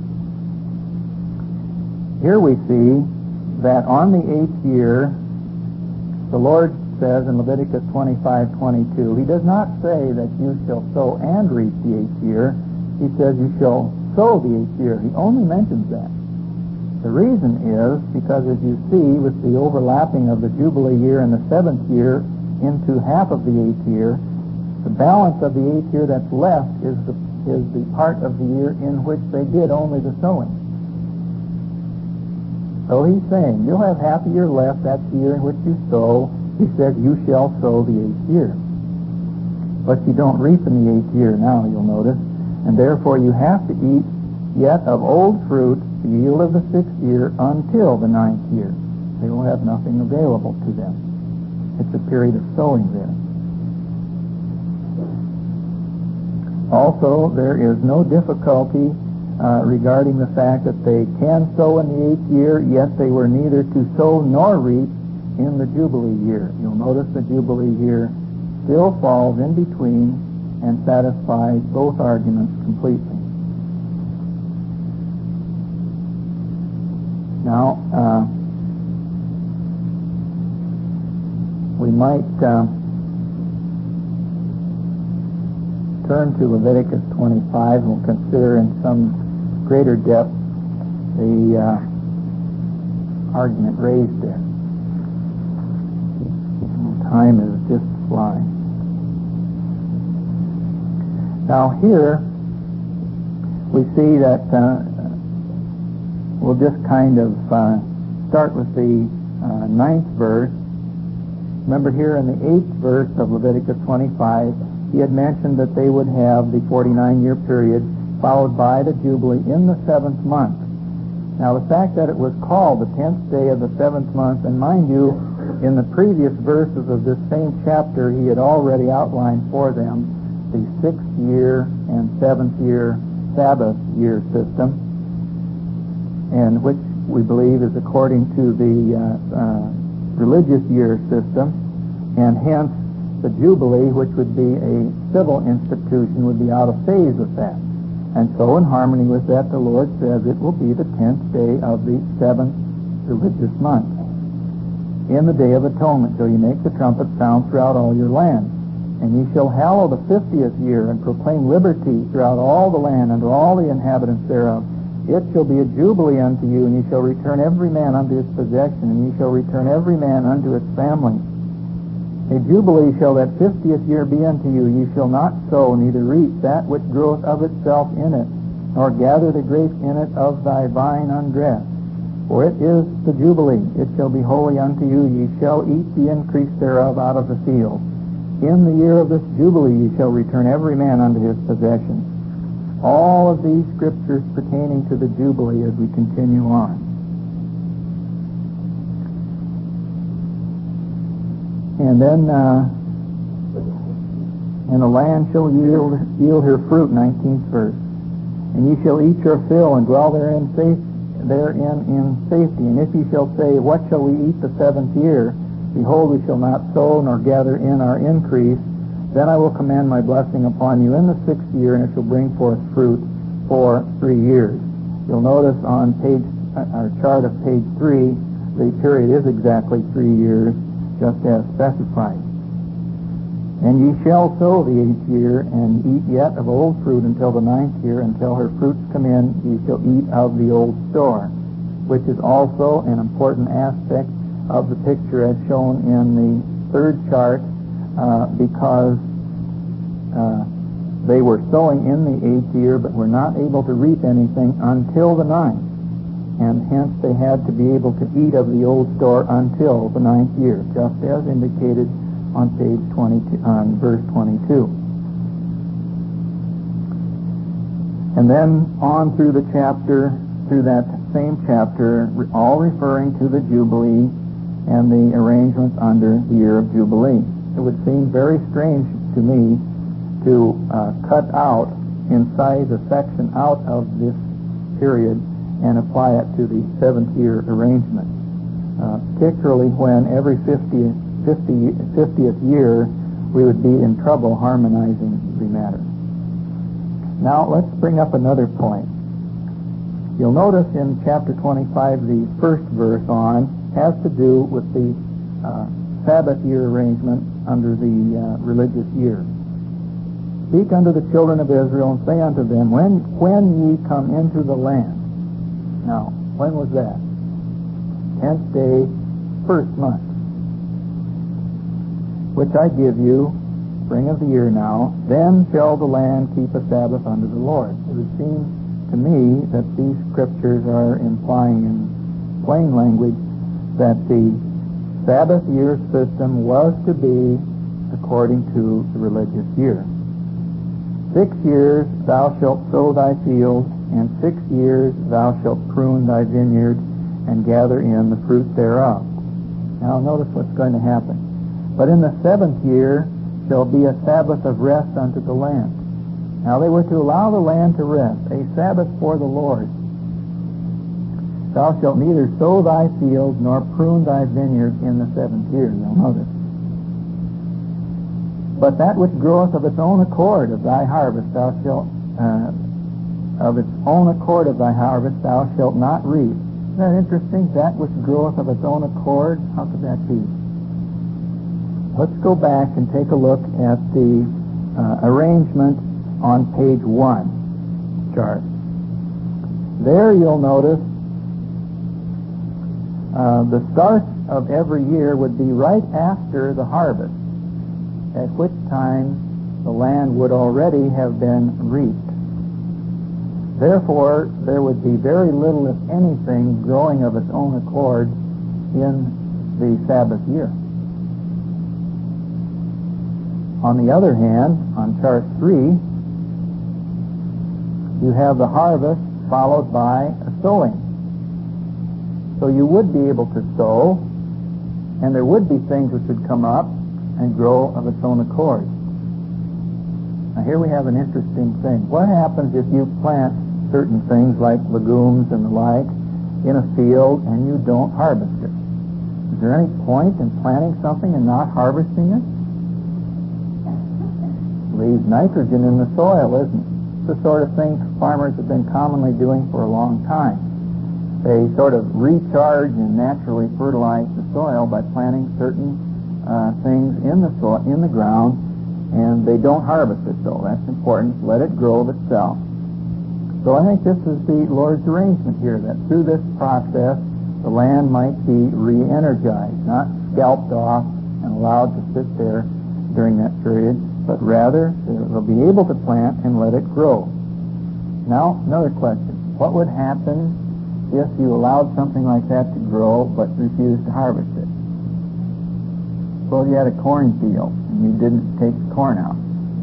Here we see that on the 8th year, the Lord says in Leviticus 25:22, He does not say that you shall sow and reap the 8th year. He says you shall sow the 8th year. He only mentions that. The reason is because, as you see, with the overlapping of the Jubilee year and the 7th year into half of the 8th year, the balance of the 8th year that's left is the part of the year in which they did only the sowing. So he's saying, you'll have half a year left, that's the year in which you sow. He says, you shall sow the 8th year. But you don't reap in the 8th year now, you'll notice. And therefore you have to eat yet of old fruit, the yield of the 6th year, until the 9th year. They will have nothing available to them. It's a period of sowing there. Also, there is no difficulty regarding the fact that they can sow in the 8th year, yet they were neither to sow nor reap in the Jubilee year. You'll notice the Jubilee year still falls in between and satisfies both arguments completely. Now, we might turn to Leviticus 25 and we'll consider in some greater depth the argument raised there. Time is just flying. Now here we see that we'll just kind of start with the 9th verse. Remember here in the 8th verse of Leviticus 25, he had mentioned that they would have the 49-year period followed by the Jubilee in the 7th month. Now the fact that it was called the 10th day of the 7th month, and mind you, in the previous verses of this same chapter, he had already outlined for them the 6th year and 7th year Sabbath year system, and which we believe is according to the religious year system, and hence the Jubilee, which would be a civil institution, would be out of phase with that. And so in harmony with that, the Lord says it will be the 10th day of the 7th religious month, in the day of atonement, till you make the trumpet sound throughout all your land. And ye shall hallow the 50th year, and proclaim liberty throughout all the land unto all the inhabitants thereof. It shall be a jubilee unto you, and ye shall return every man unto his possession, and ye shall return every man unto his family. A jubilee shall that 50th year be unto you. Ye shall not sow, neither reap that which groweth of itself in it, nor gather the grapes in it of thy vine undressed. For it is the jubilee. It shall be holy unto you. Ye shall eat the increase thereof out of the field. In the year of this jubilee ye shall return every man unto his possession. All of these scriptures pertaining to the Jubilee as we continue on. And then, and the land shall yield her fruit, 19th verse. And ye shall eat your fill and dwell therein in safety. And if ye shall say, what shall we eat the 7th year? Behold, we shall not sow nor gather in our increase. Then I will command my blessing upon you in the 6th year, and it shall bring forth fruit for 3 years. You'll notice on our chart of page 3, the period is exactly 3 years, just as specified. And ye shall sow the 8th year, and eat yet of old fruit until the 9th year, until her fruits come in, ye shall eat of the old store, which is also an important aspect of the picture as shown in the 3rd chart, because they were sowing in the 8th year but were not able to reap anything until the 9th, and hence they had to be able to eat of the old store until the 9th year, just as indicated on page 22, on verse 22. And then on through the chapter, through that same chapter, all referring to the Jubilee and the arrangements under the year of Jubilee. It would seem very strange to me to cut out, incise a section out of this period and apply it to the 7th year arrangement, particularly when every 50th year we would be in trouble harmonizing the matter. Now let's bring up another point. You'll notice in chapter 25 the first verse on has to do with the Sabbath year arrangement under the religious year. Speak unto the children of Israel and say unto them, when ye come into the land. Now, when was that? 10th day, 1st month, which I give you, spring of the year now, then shall the land keep a Sabbath unto the Lord. It would seem to me that these scriptures are implying in plain language that the Sabbath year system was to be according to the religious year. 6 years thou shalt sow thy field, and 6 years thou shalt prune thy vineyard, and gather in the fruit thereof. Now notice what's going to happen. But in the 7th year shall be a Sabbath of rest unto the land. Now they were to allow the land to rest, a Sabbath for the Lord. Thou shalt neither sow thy field nor prune thy vineyard in the 7th year. You'll notice. But that which groweth of its own accord of thy harvest thou shalt of its own accord of thy harvest thou shalt not reap. Isn't that interesting? That which groweth of its own accord. How could that be? Let's go back and take a look at the arrangement on page 1 chart. There you'll notice the start of every year would be right after the harvest, at which time the land would already have been reaped. Therefore, there would be very little, if anything, growing of its own accord in the Sabbath year. On the other hand, on chart 3, you have the harvest followed by a sowing. So you would be able to sow, and there would be things which would come up and grow of its own accord. Now here we have an interesting thing. What happens if you plant certain things like legumes and the like in a field and you don't harvest it? Is there any point in planting something and not harvesting it? It leaves nitrogen in the soil, isn't it? It's the sort of thing farmers have been commonly doing for a long time. They sort of recharge and naturally fertilize the soil by planting certain things in the soil, in the ground, and they don't harvest it. So that's important. Let it grow of itself. So I think this is the Lord's arrangement here, that through this process the land might be re-energized, not scalped off and allowed to sit there during that period, but rather they'll be able to plant and let it grow. Now, another question. What would happen if you allowed something like that to grow but refused to harvest it? Suppose you had a cornfield and you didn't take the corn out.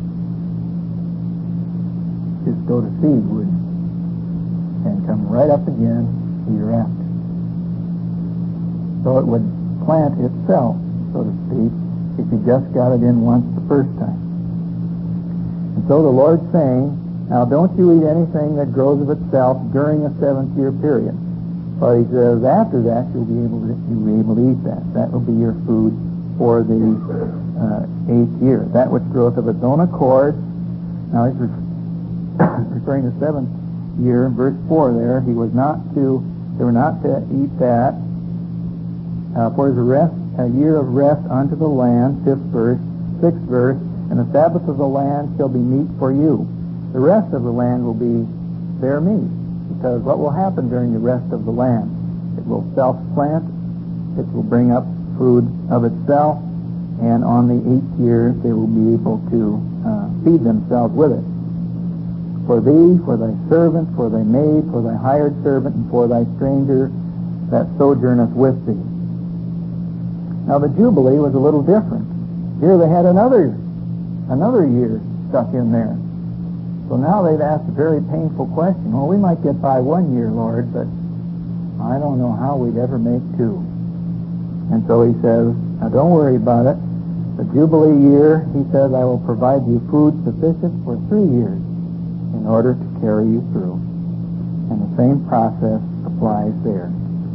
Just go to seed, wouldn't you? And come right up again the year after. So it would plant itself, so to speak, if you just got it in once the first time. And so the Lord's saying, now don't you eat anything that grows of itself during a 7th year period. But he says after that you'll be able to eat that. That will be your food for the 8th year. That which groweth of its own accord. Now he's referring to 7th year, verse 4 there. They were not to eat that. For a year of rest unto the land, 5th verse, 6th verse, and the Sabbath of the land shall be meat for you. The rest of the land will be their meat, because what will happen during the rest of the land? It will self-plant, it will bring up food of itself, and on the 8th year they will be able to feed themselves with it. For thee, for thy servant, for thy maid, for thy hired servant, and for thy stranger that sojourneth with thee. Now the Jubilee was a little different. Here they had another year stuck in there. So now they've asked a very painful question. Well, we might get by 1 year, Lord, but I don't know how we'd ever make 2. And so he says, now don't worry about it. The Jubilee year, he says, I will provide you food sufficient for 3 years in order to carry you through. And the same process applies there.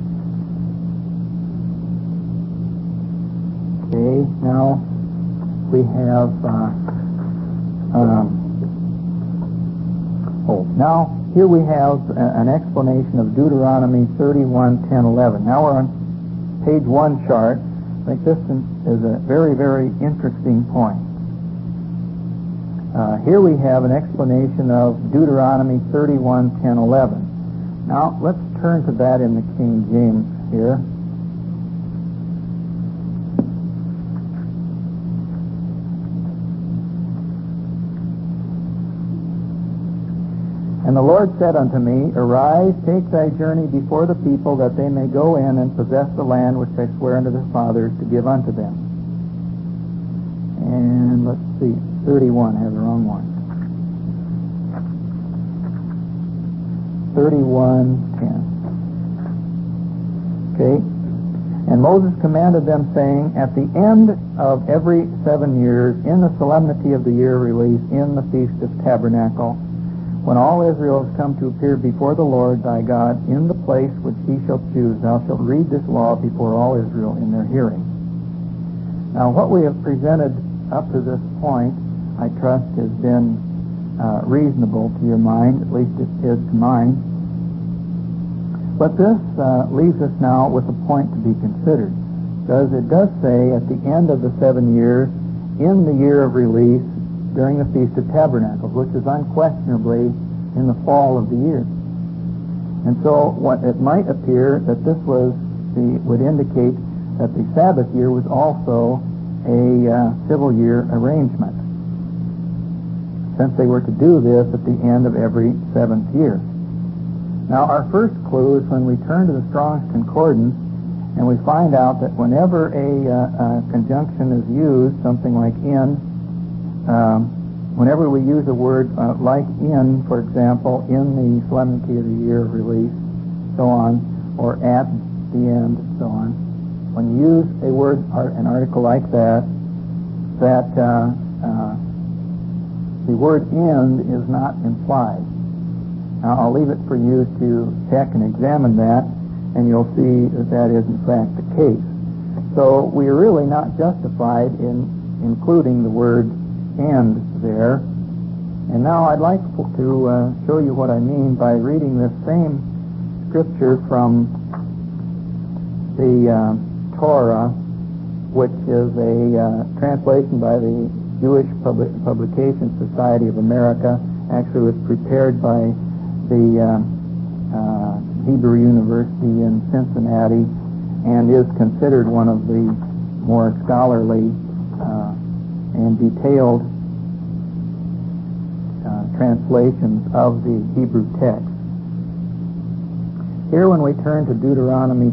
Okay, now we have now here we have an explanation of Deuteronomy 31:10-11. Now we're on page 1 chart. I think this is a very, very interesting point. Here we have an explanation of Deuteronomy 31:10-11. Now let's turn to that in the King James here. And the Lord said unto me, Arise, take thy journey before the people, that they may go in and possess the land which I swear unto their fathers to give unto them. And let's see, 31, I have the wrong one. 31:10. Okay? And Moses commanded them, saying, at the end of every 7 years, in the solemnity of the year of release, in the Feast of Tabernacle, when all Israel has come to appear before the Lord thy God in the place which he shall choose, thou shalt read this law before all Israel in their hearing. Now, what we have presented up to this point, I trust, has been reasonable to your mind, at least it is to mine. But this leaves us now with a point to be considered, because it does say at the end of the 7 years, in the year of release, during the Feast of Tabernacles, which is unquestionably in the fall of the year. And so what it might appear that this would indicate that the Sabbath year was also a civil year arrangement, since they were to do this at the end of every 7th year. Now, our first clue is when we turn to the Strong's Concordance and we find out that whenever a conjunction is used, something like in, whenever we use a word like in, for example, in the solemnity of the year of release, so on, or at the end, so on, when you use a word, an article like that, the word end is not implied. Now, I'll leave it for you to check and examine that, and you'll see that that is in fact the case. So we are really not justified in including the word end there. And now I'd like to show you what I mean by reading this same scripture from the Torah, which is a translation by the Jewish Publication Society of America. Actually, it was prepared by the Hebrew University in Cincinnati, and is considered one of the more scholarly and detailed translations of the Hebrew text. Here, when we turn to Deuteronomy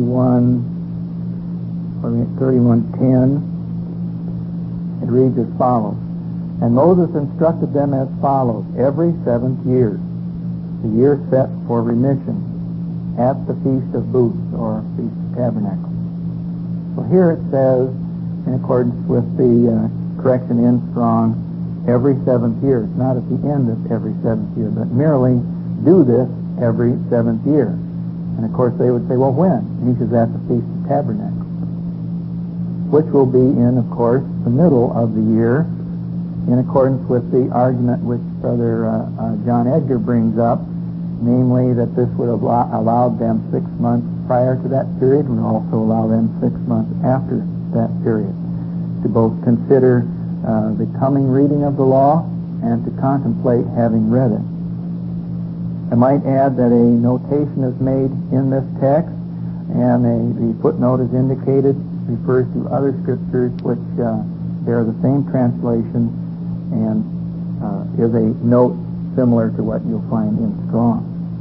31:10, it reads as follows: And Moses instructed them as follows: every 7th year, the year set for remission, at the Feast of Booths, or Feast of Tabernacles. So here it says, in accordance with the correction in Strong, every 7th year. It's not at the end of every 7th year, but merely do this every 7th year. And of course they would say, well, when? And he says, at the Feast of Tabernacles, which will be in, of course, the middle of the year, in accordance with the argument which Brother John Edgar brings up, namely that this would have allowed them 6 months prior to that period, and also allow them 6 months after that period to both consider the coming reading of the law and to contemplate having read it. I might add that a notation is made in this text, and the footnote is indicated, refers to other scriptures which bear the same translation, and is a note similar to what you'll find in Strong.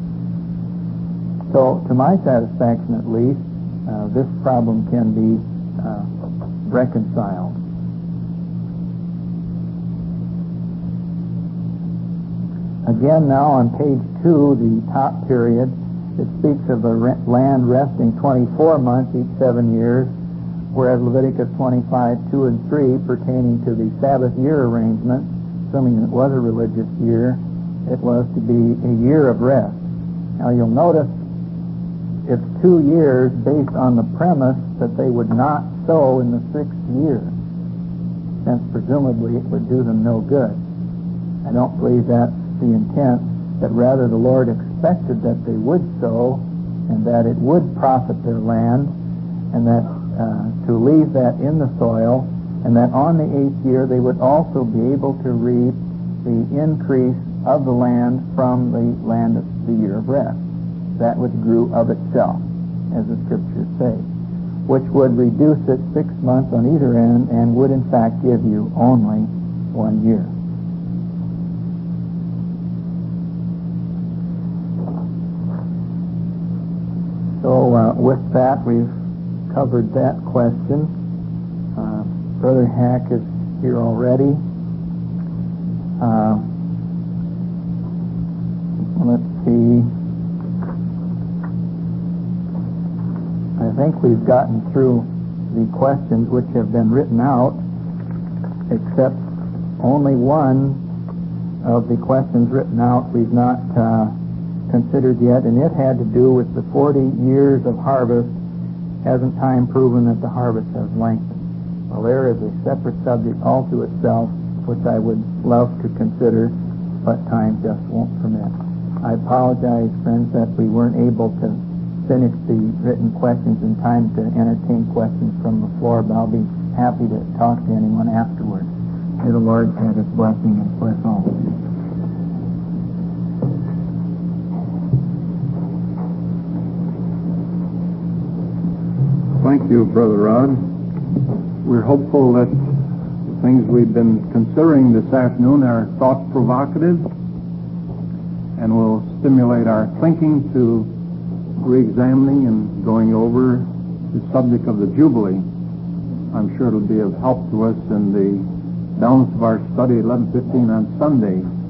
So, to my satisfaction at least, this problem can be reconciled. Again, now on page 2, the top period, it speaks of the land resting 24 months each 7 years, whereas Leviticus 25:2 and 3, pertaining to the Sabbath year arrangement, assuming it was a religious year, it was to be a year of rest. Now you'll notice it's 2 years based on the premise that they would not sow in the 6th year, since presumably it would do them no good. I don't believe that's the intent, but rather the Lord expected that they would sow and that it would profit their land, and that to leave that in the soil, and that on the 8th year they would also be able to reap the increase of the land from the land of the year of rest, that which grew of itself, as the scriptures say, which would reduce it 6 months on either end and would in fact give you only 1 year. So with that, we've covered that question. Brother Hack is here already. Let's see. think we've gotten through the questions which have been written out, except only one of the questions written out we've not considered yet, and it had to do with the 40 years of harvest. Hasn't time proven that the harvest has lengthened? Well, there is a separate subject all to itself, which I would love to consider, but time just won't permit. I apologize, friends, that we weren't able to finish the written questions in time to entertain questions from the floor, but I'll be happy to talk to anyone afterwards. May the Lord add His blessing and bless all of you. Thank you, Brother Rod. We're hopeful that the things we've been considering this afternoon are thought-provocative and will stimulate our thinking to re-examining and going over the subject of the Jubilee. I'm sure it'll be of help to us in the balance of our study at 11:15 on Sunday.